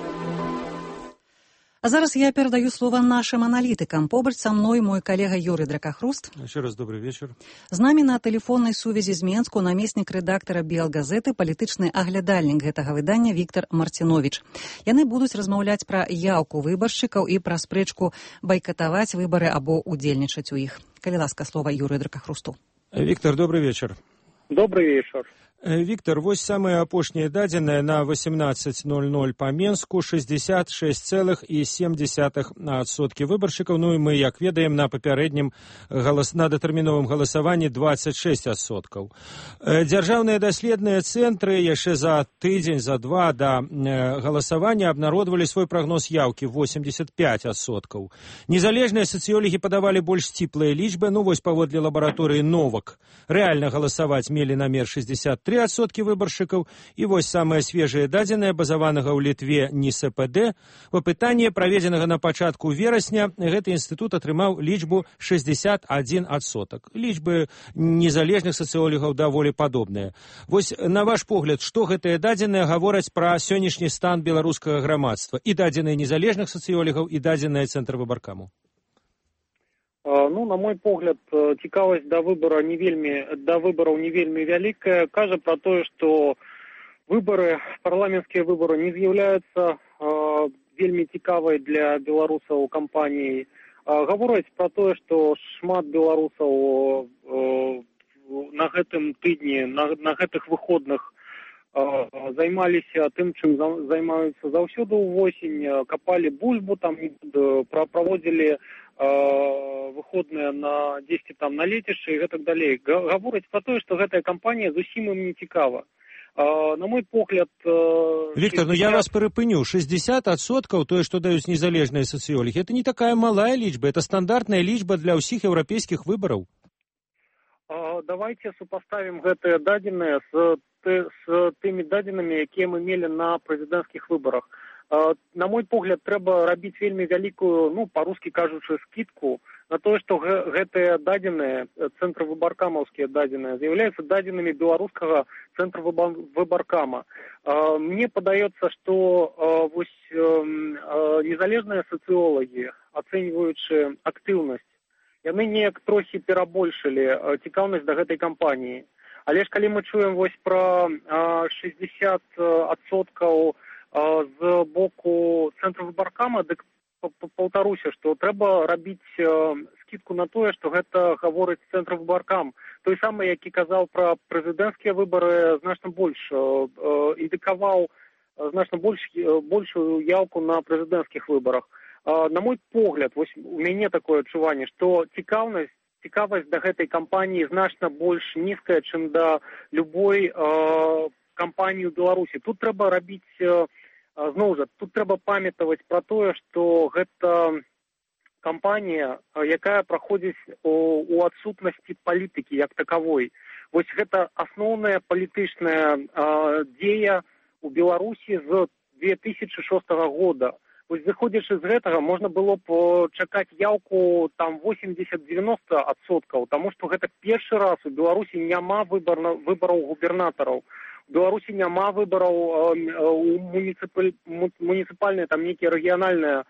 [SPEAKER 1] А зараз я передаю слово нашим аналитикам. Побач со мной мой коллега Юрий Дракохруст.
[SPEAKER 6] Еще раз добрый вечер.
[SPEAKER 1] З намі на тэлефоннай сувязі з Менску намеснік рэдактара Белгазеты, палітычны аглядальнік гэтага выдання Віктор Мартинович. Яны будуць размаўляць пра яўку выбаршчыкаў і пра спрэчку байкатаваць выбары або удзельнічаць у іх. Калі ласка, слова Юрию Дракохрусту.
[SPEAKER 6] Виктор, добрый вечер.
[SPEAKER 7] Добрый вечер.
[SPEAKER 6] Виктор, вось самыя апошнія дадзеныя на восемнадцать ноль ноль по Менску, шестьдесят шесть целых семь десятых адсоткі выбаршчыкаў. Ну і мы, як ведаем, на папярэднім галас... на датэрміновым галасаванні двадцать шесть адсоткаў. Дзяржаўныя даследныя цэнтры яшчэ за тыдзень, за два да галасавання абнародвалі свой прагноз яўкі восемьдесят пять адсоткаў. Незалежныя сацыёлігі падавалі больш сціплыя лічбы. Ну вось паводле лабараторыі Новак рэальна галасаваць мелі намер шестьдесят три адсоткі выбаршчыкаў, і вось самыя свежыя дадзеныя базаванага ў Літве НИСПД. Па пытанні, праведзенага на пачатку верасня, гэты інстытут атрымаў лічбу шестьдесят один адсотак. Лічбы незалежных сацыёлігаў даволі падобныя. Вось на ваш погляд, што гэтыя дадзеныя гавораць пра сённяшні стан беларускага грамадства, і дадзеныя незалежных сацыёлігаў, і дадзеныя цэнтр выбаркаму?
[SPEAKER 7] Ну, на мой погляд, цікавасць да выбора не вельмі, да выбораў не вельмі вялікая. Кажа пра тое, што выборы, парламенцкія выборы не з'яўляюцца э, вельмі цікавай для беларусаў кампаніяй. Э, гавораць пра тое, што шмат беларусаў э, на гэтым тыдні, на, на гэтых выходных э, займаліся тым, чым займаюцца заўсёды ўвосень, капалі бульбу, там праводзілі выходныя на дзесьці там на лецішча і гэтак далей. Гавораць пра тое, што гэтая кампанія зусім ім не цікава. На мой погляд...
[SPEAKER 6] Виктор, ну я вас перепыню. шестьдесят адсоткаў, тое, што даюць незалежныя сацыёлігі, это не такая малая лічба, это стандартная лічба для ўсіх еўрапейскіх выбараў.
[SPEAKER 7] Давайте супоставім гэтыя дадзеныя з, з тымі дадзенымі, якія мы мелі на прэзідэнцкіх выбарах. На мой погляд, трэба рабіць вельмі вялікую, ну, па-рускі кажучы, скідку на тое, што гэтыя дадзеныя, цэнтры выбаркамаўскія дадзеныя, з'яўляюцца дадзенымі беларускага цэнтра выбаркама. Мне падаецца, што вось незалежныя сацыёлагі, ацэньваючы актыўнасць, яны неяк трохі перабольшылі цікаўнасць да гэтай кампаніі. Але ж калі мы чуем вось пра шестьдесят адсоткаў з боку цэнтру выбаркама, дык паўтаруся, што трэба рабіць скідку на тое, што гэта гаворыць цэнтр выбаркам. Той самы, які казаў пра прэзідэнцкія выбары, значна больш індыкаваў значна больш, большую яўку на прэзідэнцкіх выбарах. На мой погляд, вось у мяне такое адчуванне, што цікаўнасць цікавасць да гэтай кампаніі значна больш нізкая, чым да любой э, кампаніі ў Беларусі. Тут трэба рабіць, э, зноў жа, тут трэба памятаваць пра тое, што гэта кампанія, якая праходзіць у, у адсутнасці палітыкі як такавой. Вось гэта асноўная палітычная э, дзея у Беларусі з две тысячы шостага года. Вось зыходзячы з гэтага, можна было б чакаць яўку там восемьдесят-девяносто адсоткаў, таму што гэта першы раз у Беларусі няма выбарна, выбараў губернатараў. У Беларусі няма выбараў э, у муніципаль, муніципальныя, там нейкія рэгіянальныя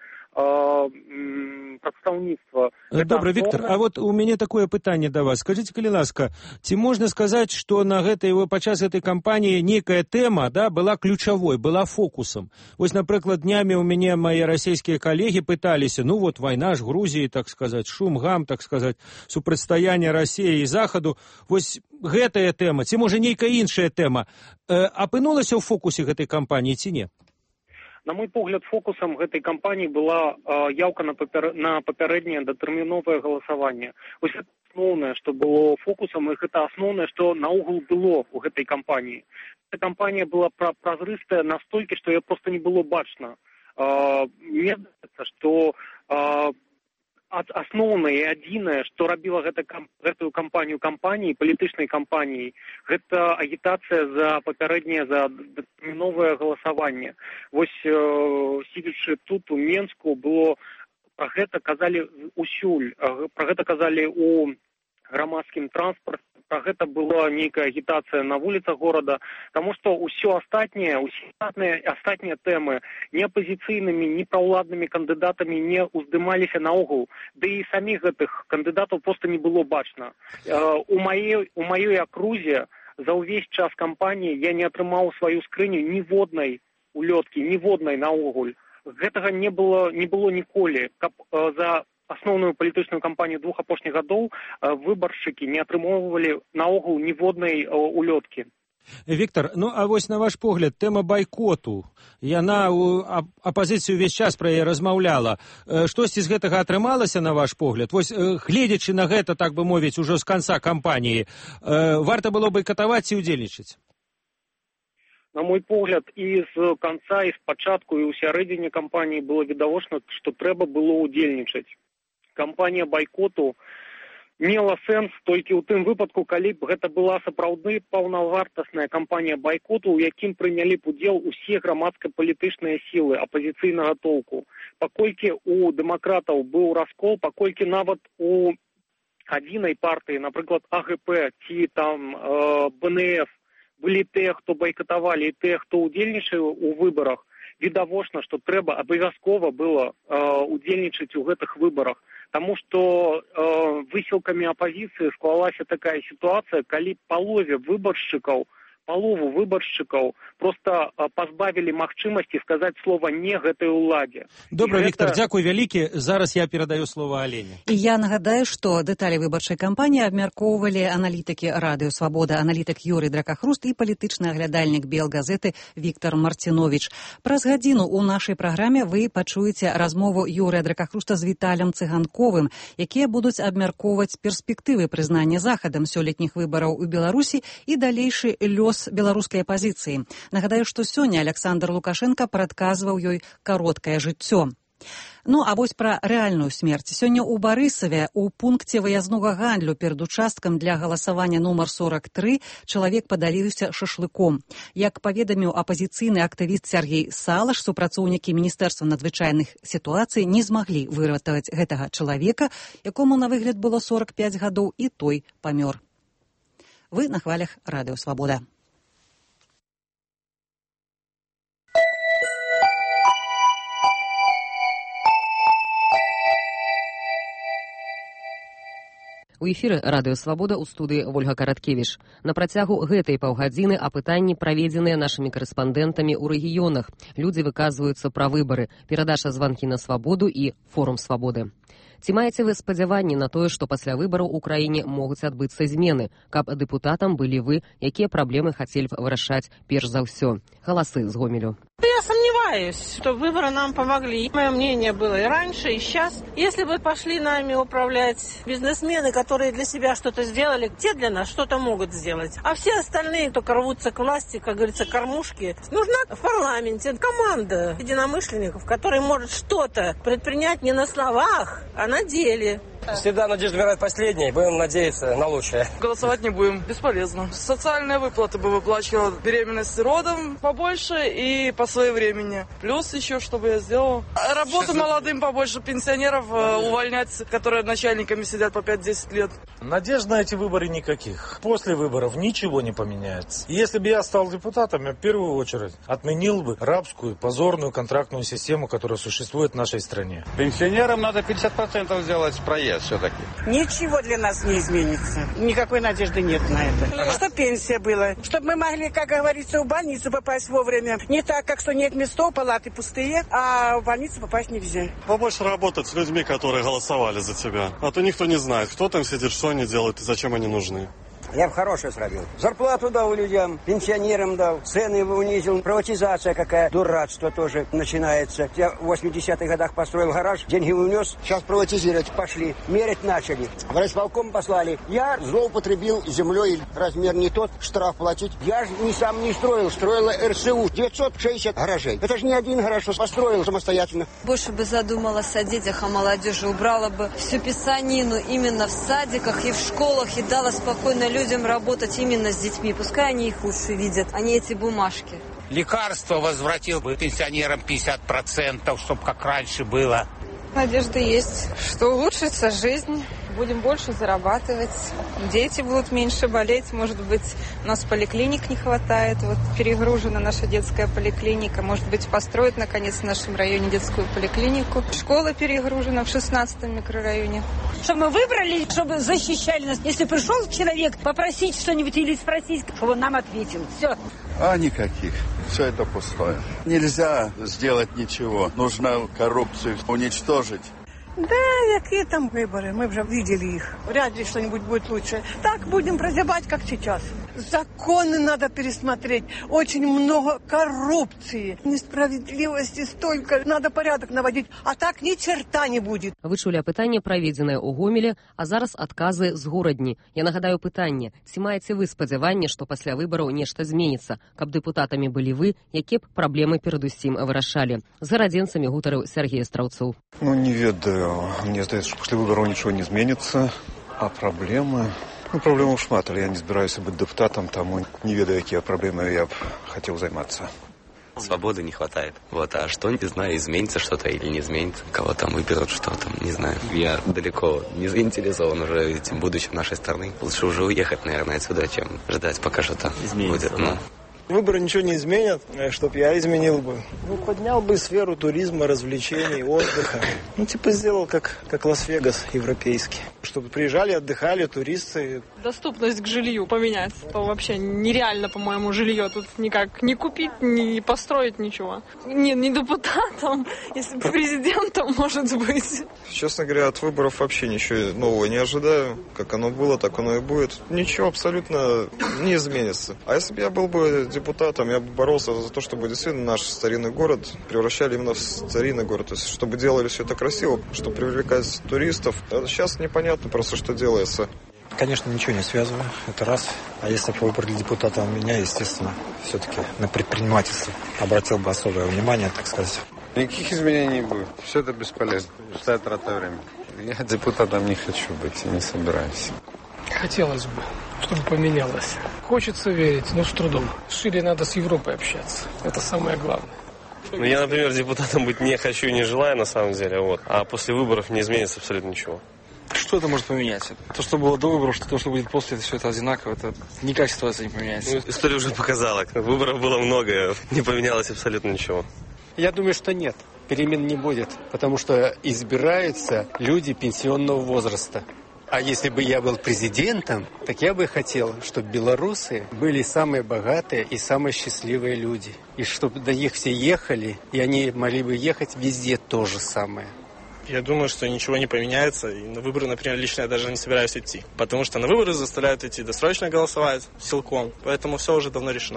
[SPEAKER 7] прадстаўніцтва.
[SPEAKER 6] Добра, Віктор, а вот у мяне такое пытанне да вас. Скажыце, калі ласка, ці можна сказаць, што на гэтай падчас гэтай кампаніі нейкая тэма, да, была ключавой, была фокусам? Вось, напрыклад, днямі у мяне мае расійскія калегі пыталіся, ну вот вайна ж Грузіі, так сказаць, шум, гам, так сказаць, супрацьстаянне Расіі і Захаду. Вось гэтая тэма, ці можа нейкая іншая тэма, э, апынулася ў фокусе гэтай кампаніі ці не?
[SPEAKER 7] На мой погляд, фокусам гэтай кампаніі была э, яўка на, папер... на папярэдняе датэрміновае галасаванне. Вось гэта асноўнае, што было фокусам, і гэта асноўнае, што наогул было ў гэтай кампаніі. Эта кампанія была пра празрыстая настолькі, што яе проста не было бачна. Э, мне здаецца, што э, асноўнае і адзінае, што рабіла гэта, гэтую кампанію кампаніі, палітычнай кампаніяй, гэта агітацыя за папярэдняе, за датэрміновае галасаванне. Вось э, сидячы тут у Менску, было пра гэта казалі усюль, пра гэта казалі у грамадскім транспарце, пра гэта была нейкая агітацыя на вуліцах горада, таму што ўсё астатняе, усе астатнія тэмы не апазіцыйнымі, не праўладнымі кандыдатамі не ўздымаліся наогул, ды і саміх гэтых кандыдатаў проста не было бачна. У маёй, у маёй акрузе за ўвесь час кампаніі я не атрымаў сваю скрыню ніводнай улёткі, ніводнай наогул. Гэтага не было, не было ніколі, каб за асноўную палітычную кампанію двух апошніх гадоў выбаршчыкі не атрымоўвалі наогул ніводнай улёткі.
[SPEAKER 6] Віктор, ну а вось на ваш погляд, тэма байкоту, яна ў апазіцыю ўвесь час пра яе размаўляла. Штосьці з гэтага атрымалася на ваш погляд? Вось гледзячы на гэта, так бы мовіць, ужо з канца кампаніі, варта было байкатаваць ці ўдзельнічаць?
[SPEAKER 7] На мой погляд, і з канца, і з пачатку, і ў сярэдзіне кампаніі было відавочна, што трэба было ўдзельнічаць. Кампанія байкоту мела сэнс толькі ў тым выпадку, калі б гэта была сапраўды паўнавартасная кампанія байкоту, у якім прынялі б удзел усе грамадска-палітычныя сілы апазіцыйнага толку. Паколькі у дэмакратаў быў раскол, паколькі нават у адзінай партыі, напрыклад, А Г П ці там э, Б Н Ф, былі тыя, хто байкатавалі, і тыя, хто ўдзельнічаў у выбарах, відавочна, што трэба абавязкова было э, удзельнічаць у гэтых выбарах. Таму што э, высілкамі апазіцыі склалася такая сітуацыя, калі палове выбаршчыкаў, палову выбаршчыкаў проста пазбавілі магчымасці сказаць слова «не» гэтай уладзе.
[SPEAKER 6] Добра, Віктор, гэта... дзякуй вялікі. Зараз я перадаю слова Алене.
[SPEAKER 1] І я нагадаю, што дэталі выбарчай кампаніі абмяркоўвалі аналітыкі Радыё Свабода, аналітык Юрый Дракахруст і палітычны аглядальнік Белгазеты Віктор Марцинович. Праз гадзіну ў нашай праграме вы пачуеце размову Юрыя Дракахруста з Віталем Цыганковым, якія будуць абмяркоўваць перспектывы прызнання Захадам сёлетніх выбараў у Беларусі і далейшы лёс беларускай апазіцыі. Нагадаю, што сёння Александр Лукашенко прадказваў ёй кароткае жыццё. Ну, а вось пра рэальную смерць. Сёння ў Барысаве у пункце выязнога гандлю перад участкам для галасавання нумар сорок тры чалавек падаліўся шашлыком. Як паведаміў апазіцыйны актывіст Сергей Салаш, супрацоўнікі Міністэрства надзвычайных сітуацый не змаглі выратаваць гэтага чалавека, якому на выгляд было сорок пяць гадоў, і той памёр. Вы на хвалях Радыё Свабода.
[SPEAKER 8] У эфіры Радыё Свабода ў студыі Вольга Караткевіч. На працягу гэтай паўгадзіны апытанні праведзеныя нашымі карэспандэнтамі ў рэгіёнах. Людзі выказваюцца пра выбары, перадача званкі на свабоду і форум свабоды. Ці маеце вы спадзяванні на тое, што пасля выбараў у краіне могуць адбыцца змены, каб дэпутатам былі вы, якія праблемы хацелі б вырашаць перш за ўсё? Галасы з Гомелю.
[SPEAKER 9] Я сомневаюсь.
[SPEAKER 27] сомневаюсь, что выборы нам помогли. Мое мнение было и раньше, и сейчас. Если бы пошли нами управлять бизнесмены, которые для себя что-то сделали, те для нас что-то могут сделать. А все остальные только рвутся к власти, как говорится, кормушки. Нужна в парламенте команда единомышленников, которая может что-то предпринять не на словах, а на деле.
[SPEAKER 9] Всегда надежда умирает последней, будем надеяться на лучшее.
[SPEAKER 10] Голосовать не будем, бесполезно. Социальные выплаты бы выплачивала, беременность родом побольше и по своевремени. Плюс еще, чтобы я сделала. Работу Сейчас молодым это... побольше, пенсионеров э, увольнять, которые начальниками сидят по пять-десять лет.
[SPEAKER 11] Надежд на эти выборы никаких. После выборов ничего не поменяется. Если бы я стал депутатом, я в первую очередь отменил бы рабскую, позорную контрактную систему, которая существует в нашей стране.
[SPEAKER 29] Пенсионерам надо пятьдесят процентов сделать проезд. Все-таки.
[SPEAKER 27] Ничего для нас не изменится. Никакой надежды нет на это. Ага. Что пенсия была. Чтобы мы могли, как говорится, в больницу попасть вовремя. Не так, как что нет местов, палаты пустые, а в больницу попасть нельзя.
[SPEAKER 12] Побольше работать с людьми, которые голосовали за тебя. А то никто не знает, кто там сидит, что они делают и зачем они нужны.
[SPEAKER 14] Я б хорошее срабил. Зарплату дал людям, пенсионерам дал, цены унизил. Приватизация какая, дурацтво тоже начинается. Я в восьмидесятых годах построил гараж, деньги унес, сейчас приватизировать пошли. Мерить начали. В райисполком послали. Я злоупотребил землей, размер не тот, штраф платить. Я же не сам не строил, строила эр эс у. девятьсот шестьдесят гаражей. Это же не один гараж, что построил самостоятельно.
[SPEAKER 15] Больше бы задумалась о детях, о молодежи, убрала бы всю писанину именно в садиках и в школах и дала спокойно людям людям работать именно с детьми. Пускай они их лучше видят, а не эти бумажки.
[SPEAKER 29] Лекарства возвратил бы пенсионерам пятьдесят процентов, чтобы как раньше было.
[SPEAKER 16] Надежда есть, что улучшится жизнь, будем больше зарабатывать, дети будут меньше болеть, может быть, у нас поликлиник не хватает, вот перегружена наша детская поликлиника, может быть, построят, наконец, в нашем районе детскую поликлинику. Школа перегружена в шестнадцатом микрорайоне.
[SPEAKER 27] Чтобы мы выбрали, чтобы защищали нас. Если пришел человек попросить что-нибудь или спросить, чтобы он нам ответил. Все.
[SPEAKER 29] А никаких. Все это пустое. Нельзя сделать ничего. Нужно коррупцию уничтожить.
[SPEAKER 27] Да, какие там выборы, мы уже видели их. Вряд ли что-нибудь будет лучше. Так будем прозябать, как сейчас. Законы надо пересмотреть. Очень много коррупции, несправедливости столько. Надо порядок наводить, а так ни черта не будет.
[SPEAKER 8] Вы чулі апытанне, праведзенае ў Гомелі, а зараз адказы з горадні. Я нагадаю пытанне. Ці маеце вы спадзяванне, што пасля выбараў нешта зменіцца, каб дэпутатамі былі вы, якія б праблемы перадусім вырашалі? З гарадзенцамі гутарыў Сергей Страўцоў.
[SPEAKER 17] Ну, не ведаю. Мне здаецца, што пасля выбараў нічого не зменіцца, а праблемы... Ну, проблем шмат, але я не збираюсь быть депутатом, тому не ведаю, какие проблемы я бы хотел заниматься.
[SPEAKER 18] Свободы не хватает. Вот, а что, не знаю, изменится что-то или не изменится. Кого там выберут, что там, не знаю. Я далеко не заинтересован уже этим будущим нашей страны. Лучше уже уехать, наверное, отсюда, чем ждать, пока что-то будет. Ну.
[SPEAKER 19] Выборы ничего не изменят, чтоб я изменил бы. Ну, поднял бы сферу туризма, развлечений, отдыха. Ну, типа сделал как, как Лас-Вегас европейский. Чтобы приезжали, отдыхали туристы.
[SPEAKER 16] Доступность к жилью поменять. То вообще нереально, по-моему, жилье тут никак не купить, не построить ничего. Не, не депутатом, если президентом, может быть.
[SPEAKER 19] Честно говоря, от выборов вообще ничего нового не ожидаю. Как оно было, так оно и будет. Ничего абсолютно не изменится. А если бы я был бы депутатом, я бы боролся за то, чтобы действительно наш старинный город превращали именно в старинный город. То есть, чтобы делали все это красиво, чтобы привлекать туристов. Сейчас непонятно просто, что делается.
[SPEAKER 20] Конечно, ничего не связываю. Это раз. А если бы выбрали депутата меня, естественно, все-таки на предпринимательство обратил бы особое внимание, так сказать.
[SPEAKER 29] Никаких изменений не будет. Все это бесполезно. Пустая трата времени. Я депутатом не хочу быть и не собираюсь.
[SPEAKER 22] Хотелось бы, чтобы поменялось. Хочется верить, но с трудом. Шире надо с Европой общаться. Это самое главное.
[SPEAKER 33] Ну, я, например, депутатом быть не хочу и не желаю, на самом деле. Вот. А после выборов не изменится абсолютно ничего.
[SPEAKER 20] Что это может поменять? То, что было до выборов, что то, что будет после, это все это одинаково. Это никак ситуация не поменяется.
[SPEAKER 33] Ну, история уже показала. Выборов было много, не поменялось абсолютно ничего.
[SPEAKER 34] Я думаю, что нет. Перемен не будет, потому что избираются люди пенсионного возраста. А если бы я был президентом, так я бы хотел, чтобы белорусы были самые богатые и самые счастливые люди. И чтобы до них все ехали, и они могли бы ехать везде то же самое.
[SPEAKER 33] Я думаю, что ничего не поменяется. И на выборы, например, лично я даже не собираюсь идти. Потому что на выборы заставляют идти досрочно голосовать силком. Поэтому все уже давно решено.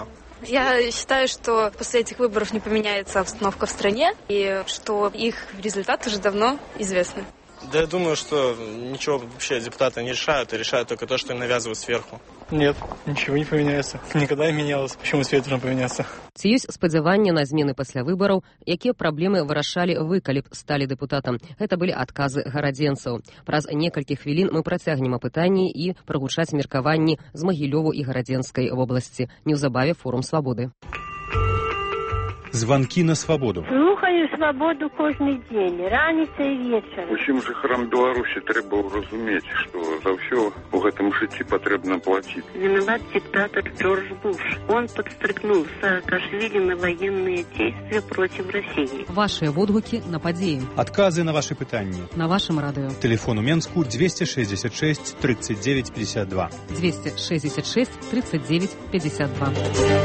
[SPEAKER 2] Я считаю, что после этих выборов не поменяется обстановка в стране, и что их результаты уже давно известны.
[SPEAKER 3] Да я думаю, что ничего вообще депутаты не решают, и решают только то, что им навязывают сверху.
[SPEAKER 22] Нет, ничего не поменяется. Никогда не менялось. Почему свет должен поменяться?
[SPEAKER 8] Ці ёсць спадзяванне на змены пасля выбараў, якія праблемы вырашалі вы, калі б сталі дэпутатам. Гэта былі адказы гарадзенцаў. Праз некалькі хвілін мы працягнем апытанні і прагучаць меркаванні з Магілёву і Гарадзенскай вобласці. Неўзабаве форум свабоды.
[SPEAKER 4] Звонки на свободу.
[SPEAKER 5] Слухаю свободу кожний день, раніця і вечором.
[SPEAKER 29] Усім жыхарам Беларусі трэба разумець, што за ўсё у гэтым жыцці патрэбна плаціць.
[SPEAKER 5] Виноват диктатор Джордж Буш. Он подстрекнул Саакашвили на военные действия против России.
[SPEAKER 1] Ваши водгуки на падзеі.
[SPEAKER 4] Отказы на ваши пытанні.
[SPEAKER 1] На вашем радио.
[SPEAKER 4] Телефон у Менску двести шестьдесят шесть тридцать девять пятьдесят два.
[SPEAKER 8] двести шестьдесят шесть тридцать девять пятьдесят два.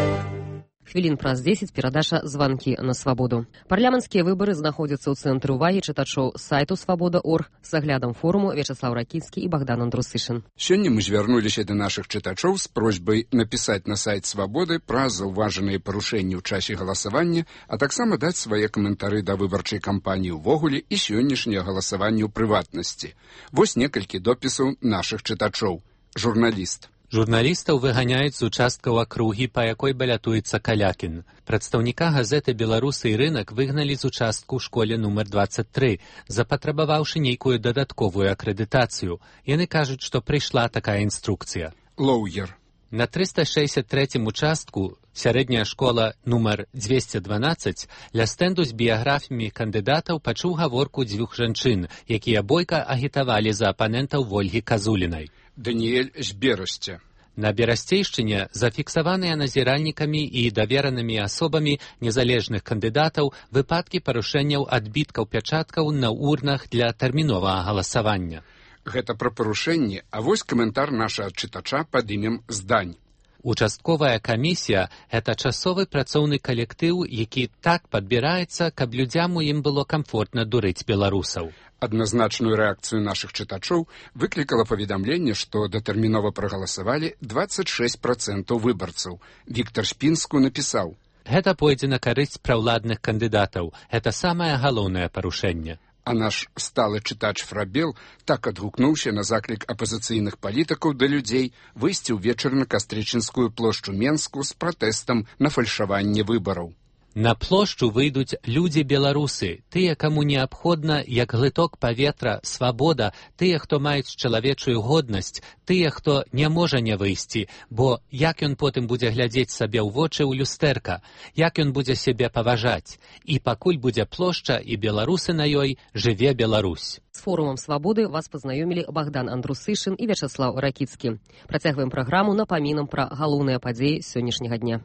[SPEAKER 8] Хвілін праз дзесяць перадача «Званкі на свабоду». Парламенцкія выбары знаходзяцца ў цэнтры ўвагі чытачоў сайту свабода точка орг з аглядам форуму Вячеслав Ракіцкі і Богдан Андрусышин.
[SPEAKER 13] Сёння мы звярнуліся да нашых чытачоў з просьбай напісаць на сайт «Свабоды» пра заўважаныя парушэнні ў часе галасавання, а таксама даць свае каментары да выбарчай кампаніі ўвогуле і сённяшняе галасаванне ў прыватнасці. Вось некалькі допісаў нашых чытачоў. Журналіст.
[SPEAKER 21] Журналістаў выганяюць з участкаў акругі, па якой балятуецца Калякін. Прадстаўніка газеты «Беларусы і рынак» выгналі з участку ў школе нумар двадцать три, запатрабаваўшы нейкую дадатковую акрэдытацыю. Яны кажуць, што прыйшла такая інструкцыя.
[SPEAKER 13] Лоўер.
[SPEAKER 21] На триста шестьдесят третьем участку сярэдняя школа нумар двести двенадцать ля стэнду з біяграфіямі кандыдатаў пачуў гаворку дзвюх жанчын, якія бойка агітавалі за апанентаў Вольгі Казулінай.
[SPEAKER 13] Даніэль з Берасця.
[SPEAKER 21] На Берасцейшчыне зафіксаваныя назіральнікамі і даверанымі асобамі незалежных кандыдатаў выпадкі парушэнняў адбіткаў пячаткаў на урнах для тэрміновага галасавання.
[SPEAKER 13] Гэта пра парушэнні, а вось каментар нашага чытача пад імем Здань.
[SPEAKER 21] Участковая камісія – гэта часовы працоўны калектыў, які так падбіраецца, каб людзям у ім было камфортна дурыць беларусаў.
[SPEAKER 13] Адназначную рэакцыю нашых чытачоў выклікала паведамленне, што датэрмінова прагаласавалі двадцать шесть процентаў выбарцаў. Віктор Спінску напісаў:
[SPEAKER 21] «Гэта пойдзе на карысць праўладных кандыдатаў. Гэта самае галоўнае парушэнне».
[SPEAKER 13] А наш сталы чытач Фрабел так адгукнуўся на заклік апазіцыйных палітыкаў да людзей выйсці ўвечары на Кастрычынскую плошчу Менску з пратэстам на фальшаванне выбараў.
[SPEAKER 21] На плошчу выйдуць людзі-беларусы, тыя, каму неабходна, як глыток паветра, свабода, тыя, хто маюць чалавечую годнасць, тыя, хто не можа не выйсці, бо як ён потым будзе глядзець сабе ў вочы ў люстэрка, як ён будзе сябе паважаць. І пакуль будзе плошча і беларусы на ёй, жыве Беларусь.
[SPEAKER 8] З форумам свабоды вас пазнаёмілі Богдан Андрусышин і Вячеслав Ракіцкі. Працягваем праграму напамінам пра галоўныя падзеі сённяшняга дня.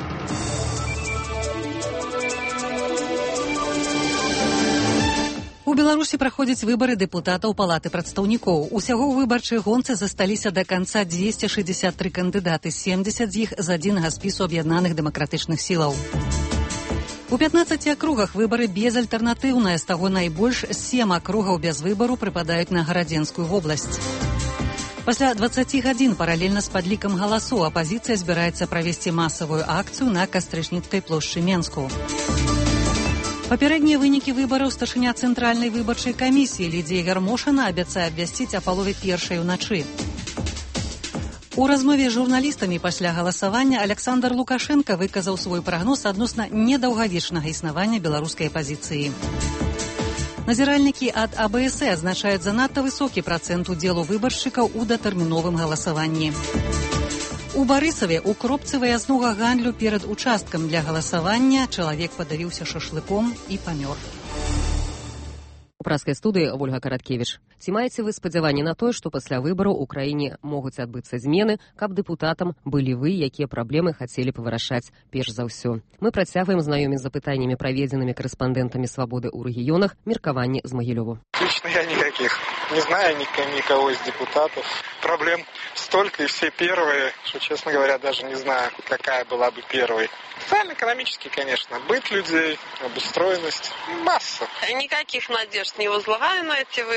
[SPEAKER 1] У Беларусі праходзяць выбары дэпутатаў палаты прадстаўнікоў. Усяго ў выбарчай гонцы засталіся да канца двести шестьдесят три кандыдаты, семьдесят з іх з адзінага спісу аб'яднаных дэмакратычных сілаў. У пятнаццаці акругах выбары безальтэрнатыўныя, з таго найбольш сем акругаў без выбару прыпадаюць на Гарадзенскую вобласць. Пасля двадцаці гадзін паралельна з падлікам галасоў апазіцыя збіраецца правесці масавую акцыю на Кастрычніцкай плошчы Менску. Папярэднія вынікі выбараў старшыня цэнтральнай выбарчай камісіі Лідзія Ярмошына абяцае абвясціць о палове першай уначы. У размове з журналістамі пасля галасавання Александр Лукашенко выказаў свой прагноз адносна недаўгавечнага існавання беларускай апазіцыі. Назіральнікі ад а бэ эс э адзначаюць занадта высокі працэнт удзелу выбаршчыкаў у датэрміновым галасаванні. У Барысаве у кропцы выязнога гандлю перад участкам для галасавання чалавек падавіўся шашлыком і памёр.
[SPEAKER 8] У праскай студыі Вольга Караткевіч. Ці маеце вы спадзяванне на тое, што пасля выбараў у краіне могуць адбыцца змены, каб дэпутатам былі вы, якія праблемы хацелі б вырашаць перш за ўсё? Мы працягваем знаёміць з запытаннямі, праведзенымі карэспандэнтамі свабоды ў рэгіёнах, меркаванне з Магілёву.
[SPEAKER 23] Лично я никаких. Не знаю никого из депутатов. Проблем столько, и все первые, что, честно говоря, даже не знаю, какая была бы первой. Социально-экономически, конечно, быт людей, обустроенность, масса.
[SPEAKER 24] Никаких надежд не возлагаю на эти выборы.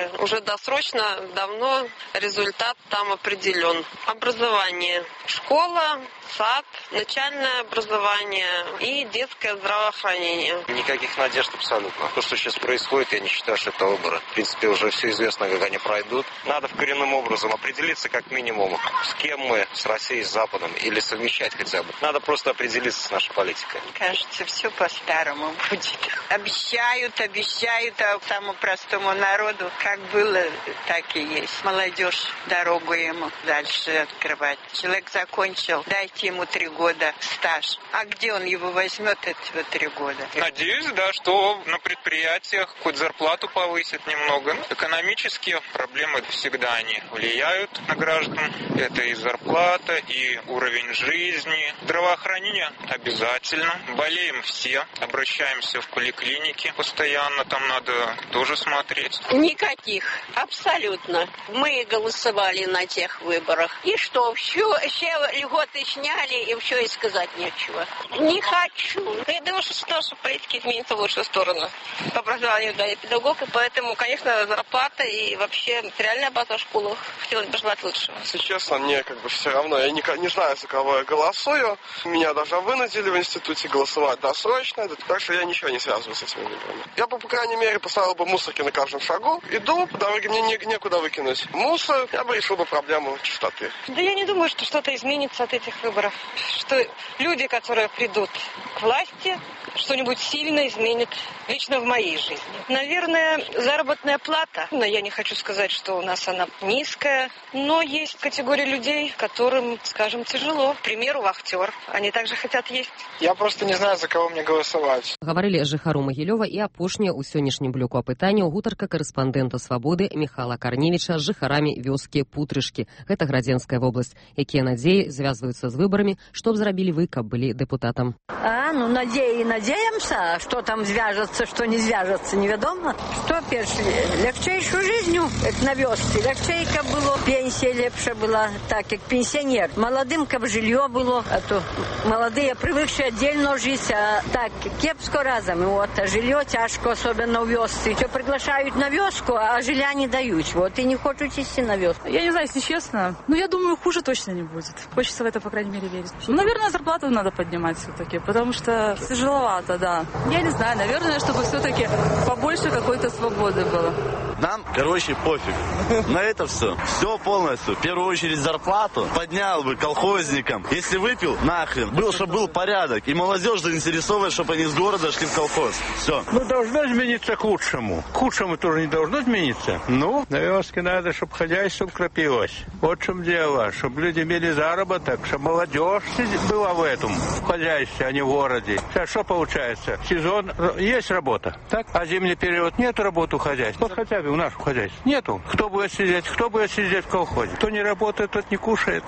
[SPEAKER 6] выборы. Уже досрочно, давно результат там определен. Образование. Школа, сад, начальное образование и детское здравоохранение.
[SPEAKER 7] Никаких надежд абсолютно. То, что сейчас происходит, я не считаю, что это выборы. В принципе, уже все известно, как они пройдут. Надо коренным образом определиться, как минимум, с кем мы, с Россией, с Западом, или совмещать хотя бы. Надо просто определиться с нашей политикой.
[SPEAKER 9] Кажется, все по-старому будет. Обещают, обещают, а самому простому народу, как было, так и есть. Молодежь дорогу ему дальше открывать. Человек закончил, дайте ему три года стаж. А где он его возьмет, эти три года?
[SPEAKER 23] Надеюсь, да, что на предприятиях хоть зарплату повысит немного. Ну, экономические проблемы всегда они влияют на граждан. Это и зарплата, и уровень жизни. Здравоохранение обязательно. Болеем все. Обращаемся в поликлиники постоянно. Там надо тоже смотреть.
[SPEAKER 10] Никаких. Абсолютно. Мы голосовали на тех выборах. И что? Все, все льготы сняли, и все, и сказать нечего. Не хочу.
[SPEAKER 6] Я думаю, что наша политика изменится в лучшую сторону. По образованию, да, я педагог, и поэтому, конечно, зарплата и вообще материальная база в школах. Хотелось бы желать лучшего.
[SPEAKER 11] Если честно, мне как бы все равно. Я не, не знаю, за кого я голосую. Меня даже вынудили в институте голосовать досрочно. Так что я ничего не связываю с этими выборами. Я бы, по крайней мере, поставил бы мусорки на каждом шагу. Иду, по дороге мне не, некуда выкинуть мусор. Я бы решил бы проблему чистоты.
[SPEAKER 6] Да я не думаю, что что-то изменится от этих выборов. Что люди, которые придут к власти, что-нибудь сильно изменит лично в моей жизни. Наверное, заработная плата. Но я не хочу сказать, что у нас она низкая. Но есть категория людей, которым, скажем, тяжело. К примеру, вахтер. Они также хотят есть.
[SPEAKER 23] Я просто не знаю, за кого мне голосовать.
[SPEAKER 8] Гаварылі жыхару Магілёва і апошняе ў сённяшнім блоку апытанняў гутарка карэспандэнта «Свабоды» Михала Карневіча з жыхарамі вёскі Путрышкі. Гэта Градзенская вобласць. Якія надзеі звязваюцца з выбарамі, што б зрабілі вы, каб былі дэпутатам?
[SPEAKER 12] А, ну надеи надеемся, что там звяжется, что не звяжется, невядомо. Что перш, легчайшую жизнью, как на вёсцы, легчай, каб было, пенсия лепше была, так, как пенсионер. Молодым, каб жилье было, а то молодые привыкшие отдельно жить, а так, кепско разом, и вот, а жилье тяжко, особенно в вёсцы. Все приглашают на вёску, а жилья не дают, вот, и не хотят идти на вёску.
[SPEAKER 14] Я не знаю, если честно, но я думаю, хуже точно не будет. Хочется в это, по крайней мере, верить. Ну, наверное, зарплату надо поднимать все-таки, потому что тяжеловато, да. Я не знаю, наверное, чтобы все-таки побольше какой-то свободы было.
[SPEAKER 24] Нам, короче, пофиг. На это все. Все полностью. В первую очередь зарплату поднял бы колхозникам. Если выпил, нахрен. Был, чтобы был порядок. И молодежь заинтересована, чтобы они с города шли в колхоз. Все.
[SPEAKER 25] Ну, должно измениться к лучшему. К худшему тоже не должно измениться. Ну, на вёске надо, чтобы хозяйство укрепилось. Вот в чем дело. Чтобы люди имели заработок, чтобы молодежь была в этом в хозяйстве, а не в городе. Сейчас что получается? Сезон, есть работа, так? А зимний период нет работы у хозяйства. Вот хотя бы у нашего хозяйства нету. Кто будет сидеть? Кто будет сидеть в колхозе? Кто не работает, тот не кушает.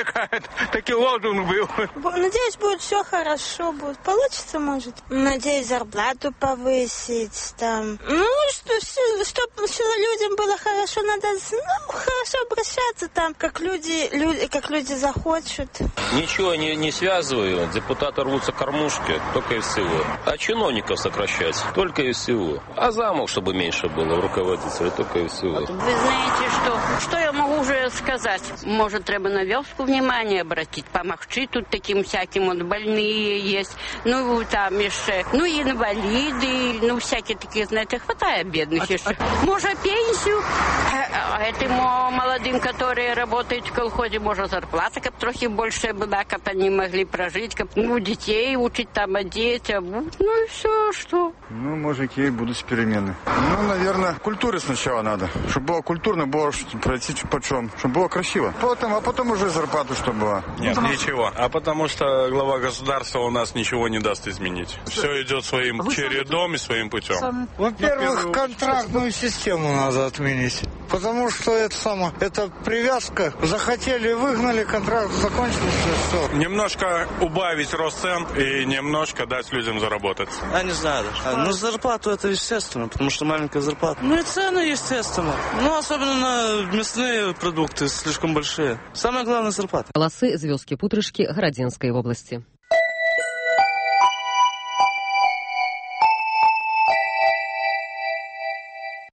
[SPEAKER 25] Такой лозунг был.
[SPEAKER 26] Надеюсь, будет все хорошо, будет. Получится, может. Надеюсь, зарплату повысить, там. Ну, что, чтобы все людям было хорошо, надо, ну, хорошо обращаться там, как люди, люди, как люди захочут.
[SPEAKER 28] Ничего не, не связываю. Депутаты рвутся кормушки, только и всего. А чиновников сокращать, только и всего. А замок, чтобы меньше было у руководителя, только и всего.
[SPEAKER 10] Вы знаете, что, что я могу уже сказать? Может, треба на вёску внимание обратить, помогчи тут таким всяким, вот больные есть, ну, там еще, ну, инвалиды, ну, всякие такие, знаете, хватает бедных еще. Может, пенсию, а этим молодым, которые работают в колхозе, может, зарплата, как трохи больше была, как они могли прожить, как, ну, детей учить там, одеть, обуть, ну, и все, что.
[SPEAKER 30] Ну, может, какие будут перемены. Ну, наверное, культуры сначала надо, чтобы было культурно, было пройти почем, чтобы было красиво. Потом, а потом уже зарплату, чтобы была.
[SPEAKER 25] Нет, потому... ничего. А потому что глава государства у нас ничего не даст изменить. Все идет своим Вы чередом и своим путем.
[SPEAKER 31] Во-первых, контрактную систему надо отменить. Потому что это само, это привязка. Захотели, выгнали, контракт закончился, все.
[SPEAKER 25] Немножко убавить рост цен и немножко дать людям заработать.
[SPEAKER 24] Я не знаю даже. Ну, зарплату это естественно, потому что маленькая зарплата. Ну и цены, естественно. Ну, особенно на мясные продукты слишком большие. Самое главное зарплата.
[SPEAKER 8] Голосы з вёскі Путрышкі Градзенскай вобласці.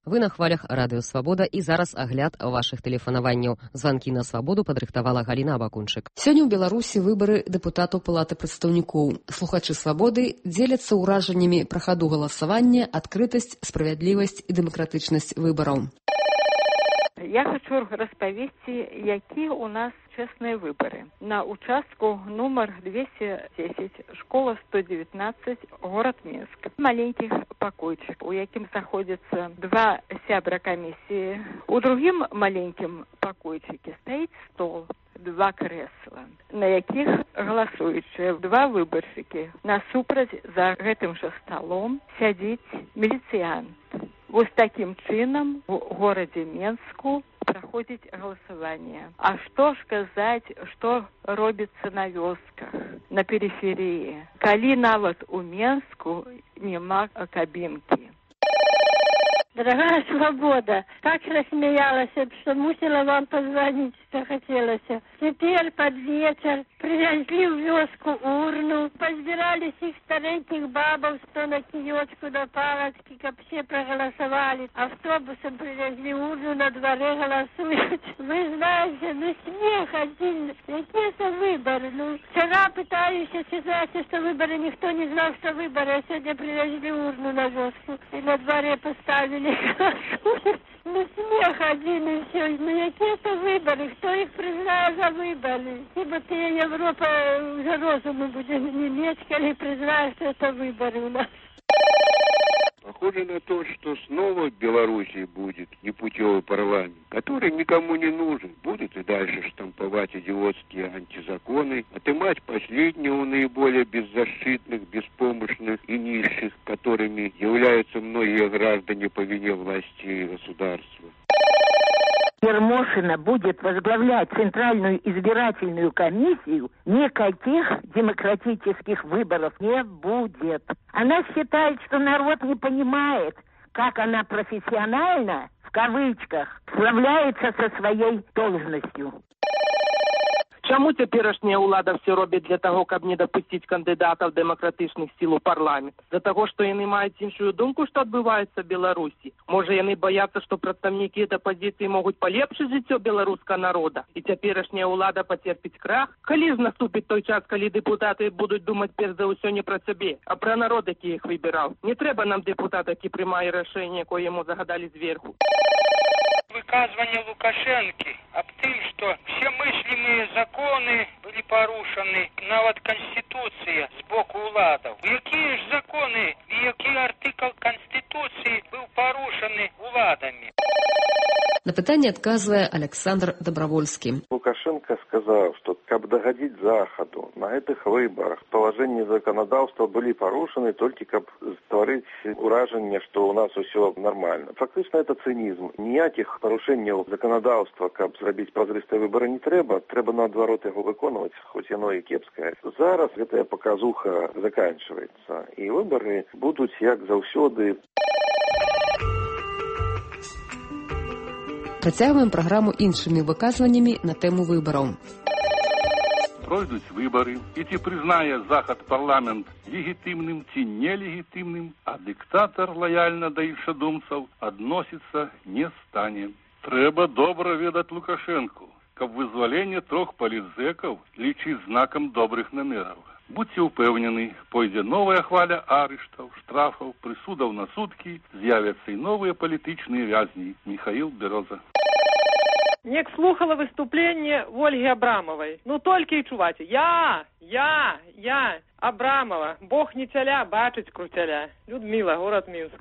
[SPEAKER 8] Вы на хвалях Радыё Свабода і зараз агляд вашых тэлефанаванняў. Званкі на свабоду падрыхтавала Галіна Абакунчык. Сёння ў Беларусі выбары дэпутатаў Палаты прадстаўнікоў. Слухачы свабоды дзеляцца ўражаннямі пра хаду галасавання, адкрытасць, справядлівасць і дэмакратычнасць выбараў.
[SPEAKER 2] Я хочу распавесці, які у нас честные выборы. На участку номер двести десять, школа сто девятнадцать, город Минск. Маленьких покойчик, у яким заходятся два сябра комиссии. У другим маленьким покойчике стоит стол, два кресла, на яких голосующие два выборщики. Насупраць за гэтым же столом сядзіць міліцыянт. Вот таким чином в городе Минску проходит голосование. А что сказать, что робится на вёсках, на периферии, коли нават у Минску нема кабинки.
[SPEAKER 3] Дорогая Свобода, так рассмеялась, что мусила вам позвонить, что хотелось. Теперь под вечер привезли в вёску урну, позбирались их стареньких бабов, что на киёчку до палочки, как все проголосовали. Автобусом привезли урну, на дворе голосуют. Вы знаете, ну смех один. Какие это выборы? Ну, вчера пытаюсь сказать, что выборы, никто не знал, что выборы, а сегодня привезли урну на вёску и на дворе поставили. Ну, смех один и все. Ну, какие-то выборы. Кто их признает за выборы? Ибо ты, Европа, за розуму будет иметь, коли признает, что это выборы у нас.
[SPEAKER 15] Похоже на то, что снова в Беларуси будет непутевый парламент, который никому не нужен. Будет и дальше штамповать идиотские антизаконы, отымать последние у наиболее беззащитных, беспомощных и низших, которыми являются многие граждане по вине власти и государства.
[SPEAKER 16] Ермошина будет возглавлять Центральную избирательную комиссию, никаких демократических выборов не будет. Она считает, что народ не понимает, как она профессионально, в кавычках, справляется со своей должностью.
[SPEAKER 17] Чаму цяперашняя ўлада все робіць для таго, каб не дапусціць кандыдатаў дэмакратычных сіл у парламент? За таго, што яны маюць іншую думку, што адбываецца ў Беларусі? Можа, яны баяцца, што прадстаўнікі апазіцыі могуць палепшыць жыццё беларускага народа? І цяперашняя ўлада пацерпіць крах? Калі ж наступіць той час, калі дэпутаты будуць думаць перш за ўсё не пра сябе, а пра народ, які іх выбіраў? Не трэба нам дэпутат, які прымае рашэнне, якое яму загадалі зверху.
[SPEAKER 18] Выказывание Лукашенко об том, что все мыслимые законы были порушены, нават Конституция с боку уладов. Какие же законы и какие артикул Конституции был порушены уладами?
[SPEAKER 8] На пытанне адказвае Александр Добровольскі.
[SPEAKER 15] Лукашенко сказал, что каб дагадзіць Заходу на этих выборах положения законодательства были порушены, только каб стварыць уражение, что у нас все нормально. Фактично это цинизм. Ніяких порушений законодательства, каб зрабіць празрыстыя выборы, не трэба. Трэба наадварот яго выконваць, хоць яно і кепскае. Зараз гэтая показуха заканчивается, и выборы будут як заўсёды.
[SPEAKER 8] Працягваем праграму іншымі выказваннямі на тэму выбараў.
[SPEAKER 25] Пройдуць выборы, і ці прызнае Захад парламент легітымным ці нелегітымным, а дыктатар лаяльна да іншадумцаў адносіцца не стане. Трэба добра ведаць Лукашэнку, каб вызваленне трох палітзэкаў лічыць знакам добрых намераў. Будьце ўпэўнены, пойдзе новая хваля арыштаў, штрафаў, прысудаў на суткі, з'явяцца і новыя палітычныя вязні. Михаил Бероза.
[SPEAKER 19] Нек слухала выступление Ольги Абрамовой. Ну только и чуваць. Я, я, я, Абрамова. Бог не теля, бачить крутеля. Людмила, город Минск.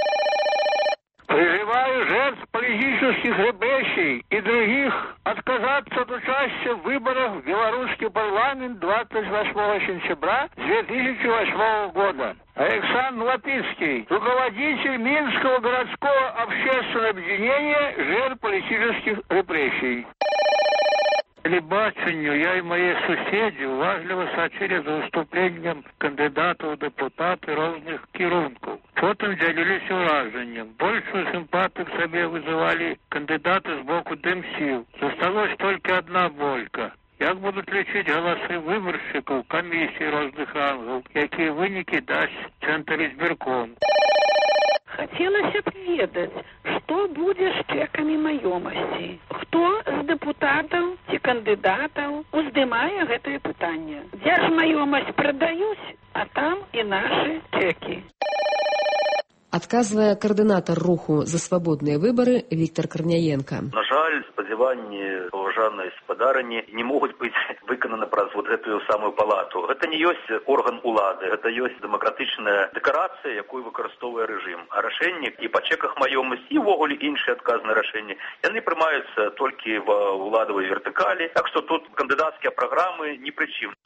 [SPEAKER 16] Призываю жертв политических репрессий и других отказаться от участия в выборах в белорусский парламент двадцать восьмого сентября две тысячи восьмого года. Александр Лапицкий, руководитель Минского городского общественного объединения жертв политических репрессий. Телебаченню я і мої сусіди уважливо сочили за виступлением кандидатів у депутати різних керунків. Потім ділилися враженням. Большую симпатию к себе визивали кандидати з боку Демсил. Зосталась тільки одна болька. Як будуть лічити голоси виборщиків комісії різних рангів, які виніки дасть Центр избирком.
[SPEAKER 19] Хотелось б ведаць,
[SPEAKER 1] Што будзе з чэкамі маёмасці? Хто з дэпутатаў ці кандыдатаў уздымае гэтае пытанне? Дзе ж маёмасць прадаюць, а там і нашы чэкі.
[SPEAKER 8] Адказвае каардынатар руху за свабодныя выбары Віктор Карняенко.
[SPEAKER 4] На жаль, спадзяванні паважанай спадарыні не могуць быць выкананы праз вот гэтую самую палату. Гэта не ёсць орган улады, гэта ёсць дэмакратычная дэкарацыя, якую выкарыстоўвае рэжым. А рашэнні і па чэках маёмасці, і ўвогуле іншыя адказныя рашэнні, яны прымаюцца толькі ва ўладавай вертыкалі, так што тут кандыдацкія праграмы ні пры чым.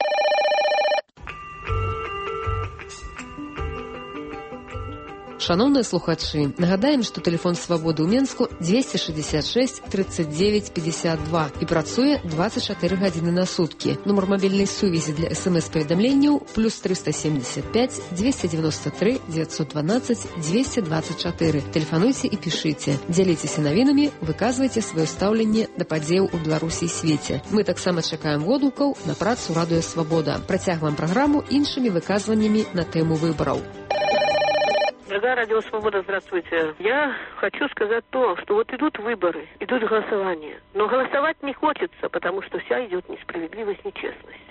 [SPEAKER 8] Шановныя слухачы, нагадаем, што тэлефон свабоды ў Менску двести шестьдесят шесть тридцать девять пятьдесят два і працуе двадцать чатыры гадзіны на суткі. Нумар мабільнай сувязі для смс-паведамленняў плюс триста семьдесят пять двести девяносто три девятьсот двенадцать двести двадцать четыре. Тэлефануйце і пішыце. Дзяліцеся навінамі, выказвайце сваё стаўленне да падзеяў у Беларусі і свеце. Мы таксама чакаем водгукаў на працу Радыё Свабода. Працягваем праграму іншымі выказваннямі на тэму выбараў.
[SPEAKER 5] Дорогая Радио Свобода, здравствуйте. Я хочу сказать то, что вот идут выборы, идут голосования. Но голосовать не хочется, потому что вся идет несправедливость, нечестность.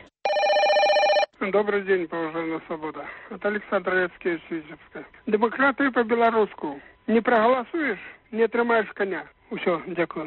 [SPEAKER 7] Добрый день, уважаемая Свобода. Это Александр Яцкевич, Витебска. Демократы по-белоруску. Не проголосуешь, не отрымаешь коня. Все, дякую.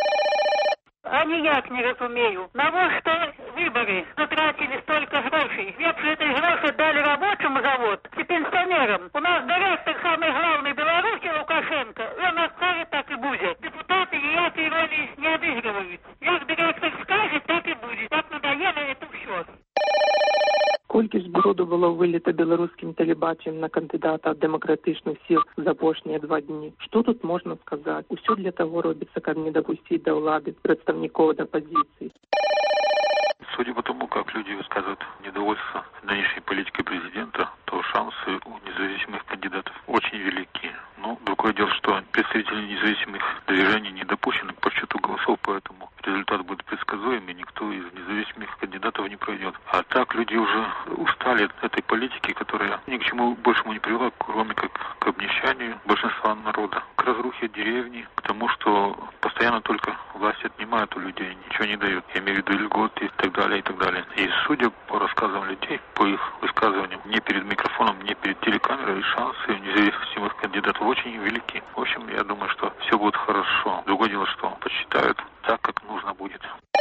[SPEAKER 9] А ніяк не разумею, навошта выборы затратили столько грошей? Лепше этой гроши дали рабочему завод и пенсионерам. У нас директор самый главный Беларуси Лукашенко, он скажет, так и будет. Депутаты ніякой роли не отыгрывают. Як директор скажет, так и будет. Так надоело это все.
[SPEAKER 17] Колькість броду было вылито белорусским телебачем на кандидата от демократичных сил за апошние два дни. Что тут можно сказать? Все для того робится, как не допустить до влады представников оппозиции.
[SPEAKER 13] Судя по тому, как люди высказывают недовольство нынешней политикой президента, то шансы у независимых кандидатов очень велики. Но другое дело, что представители независимых движений не допущены к подсчету голосов, поэтому результат будет предсказуем, и никто из независимых кандидатов не пройдет. А так люди уже устали от этой политики, которая ни к чему большему не привела, кроме как к обнищанию большинства народа, к разрухе деревни, к тому, что постоянно только власть отнимает у людей, ничего не дает. Я имею в виду льготы и так далее, и так далее. И судя по рассказам людей, по их высказываниям, не перед микрофоном, не перед телекамерой, шансы независимых кандидатов очень велики. В общем, я думаю, что все будет хорошо. Другое дело, что посчитают так, как нужно будет.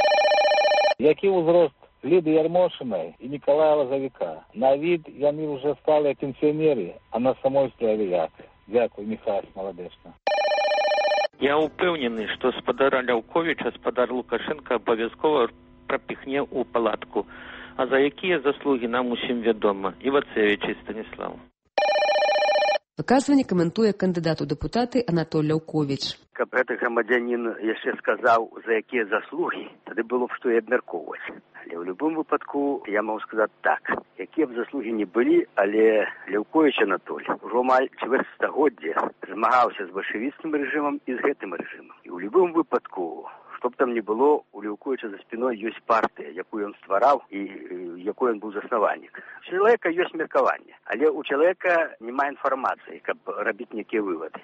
[SPEAKER 20] Який узрост Лиды Ярмошиной и Николая Лозовика? На вид яны уже стали пенсионеры, а на самойстве як. Дякую, Михайло, молодечно.
[SPEAKER 21] Я упевнений, що спадара Ляўковіча спадар Лукашенка абавязкова прапіхне ў палатку. А за якія заслугі нам усім вядома. Івацевіч і Станіслав.
[SPEAKER 8] Выказванне каментуе кандыдат у дэпутаты Анатоль Ляўковіч.
[SPEAKER 22] Каб гэты грамадзянін яшчэ сказаў, за якія заслугі, тады было б што і абмяркоўваць. Але ў любым выпадку я магу сказаць так. Якія б заслугі не былі, але Ляўковіч Анатоль ужо амаль чвэрць стагоддзя змагаўся з бальшавіцкім рэжымам і з гэтым рэжымам. І ў любым выпадку, што б там не было, у Ляўковіча за спіной ёсць партыя, якую ён ствараў і якой ён быў заснавальнік. У чалавека ёсць меркаванне, але у чалавека няма інфармацыі, каб рабіць нейкія вывады.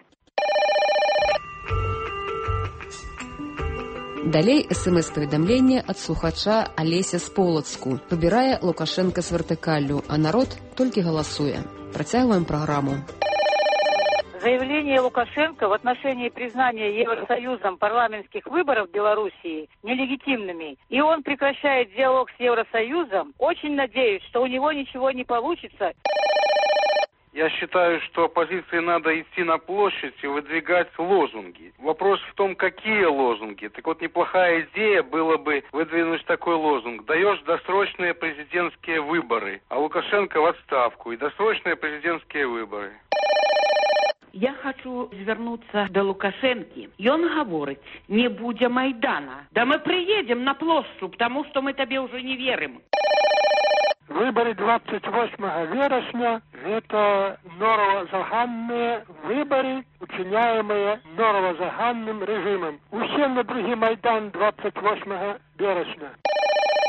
[SPEAKER 8] Далей смс-паведамленне ад слухача Алеся з Полацку. Выбірае Лукашенка з вертыкаллю, а народ толькі галасуе. Працягваем праграму.
[SPEAKER 27] Заявление Лукашенко в отношении признания Евросоюзом парламентских выборов в Белоруссии нелегитимными, и он прекращает диалог с Евросоюзом, очень надеюсь, что у него ничего не получится.
[SPEAKER 29] Я считаю, что оппозиции надо идти на площадь и выдвигать лозунги. Вопрос в том, какие лозунги. Так вот, неплохая идея было бы выдвинуть такой лозунг. Даешь досрочные президентские выборы, а Лукашенко в отставку. И досрочные президентские выборы.
[SPEAKER 32] Я хочу звернуться до Лукашенки. Ён говорит, не будзе Майдана. Да мы приедем на площадь, потому что мы тебе уже не верим.
[SPEAKER 7] Выборы двадцать восьмого вересня – это норвозаганные выборы, учиняемые норвозаганным режимом. Усім на другий Майдан двадцать восьмого вересня.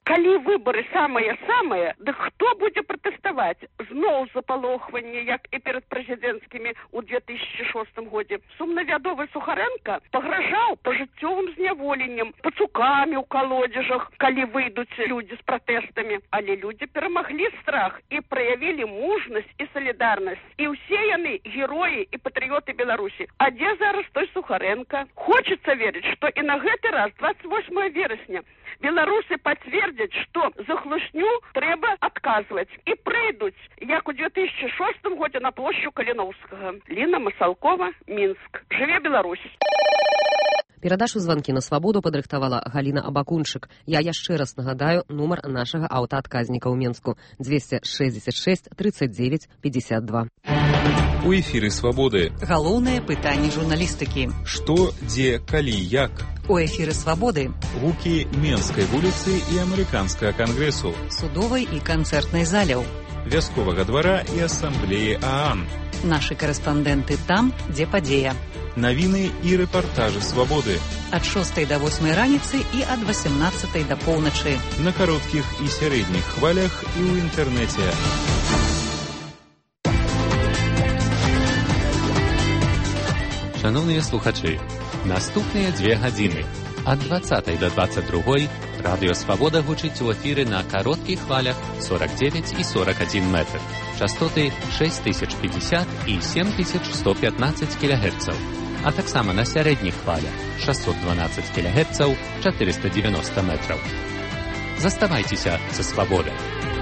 [SPEAKER 2] Калі выборы самыя-самыя, дык хто будзе пратэставаць? Зноў запалохванне, як і перад прэзідэнцкімі ў две тысячы шостым годзе. Сумнавядовы Сухаренко пагражаў пажыццёвым зняволеннем, пацукамі ў калодзежах, калі выйдуць людзі з пратэстамі. Але людзі перамаглі страх і праявілі мужнасць і салідарнасць. І ўсе яны героі і патрыёты Беларусі. А дзе зараз той Сухаренко? Хочацца верыць, што і на гэты раз, двадцать восьмого верасня, беларусы пацвердзяць, што за хлусню трэба адказваць. І прыйдуць, як у две тысячи шостым годзе на плошчу Каліноўскага. Ліна Масалкова, Мінск. Жыве Беларусь!
[SPEAKER 8] Перадачу званкі на свабоду падрыхтавала Галіна Абакунчык. Я яшчэ раз нагадаю нумар нашага аўтаадказніка ў Менску двести шестьдесят шесть тридцать девять пятьдесят два.
[SPEAKER 6] У эфіры свабоды.
[SPEAKER 10] Галоўнае пытанне журналістыкі.
[SPEAKER 6] Што, дзе, калі, як?
[SPEAKER 10] У эфіры свабоды.
[SPEAKER 6] Гукі Менскай вуліцы і амерыканскага кангрэсу.
[SPEAKER 10] Судовай і канцэртнай заляў.
[SPEAKER 6] Вясковага двара і асамблеі ААН.
[SPEAKER 10] Нашы карэспандэнты там, дзе падзея.
[SPEAKER 6] Навіны і рэпартажы свабоды.
[SPEAKER 10] Ад шостай да восьмай раніцы і ад васемнаццатай да поўначы.
[SPEAKER 6] На кароткіх і сярэдніх хвалях і ў інтэрнэце.
[SPEAKER 11] Шановні слухачі, наступныя две гадзіны. Ад двадцатай да двадцать другой Радыё Свабода гучыць у эфіры на кароткіх хвалях сорок девять и сорок один метр. Частоты шесть тысяч пятьдесят и семь тысяч сто пятнадцать килогерцаў. А таксама на сярэдніх хвалях шестьсот двенадцать килогерцаў, четыреста девяносто метров. Заставайцеся са свабодай.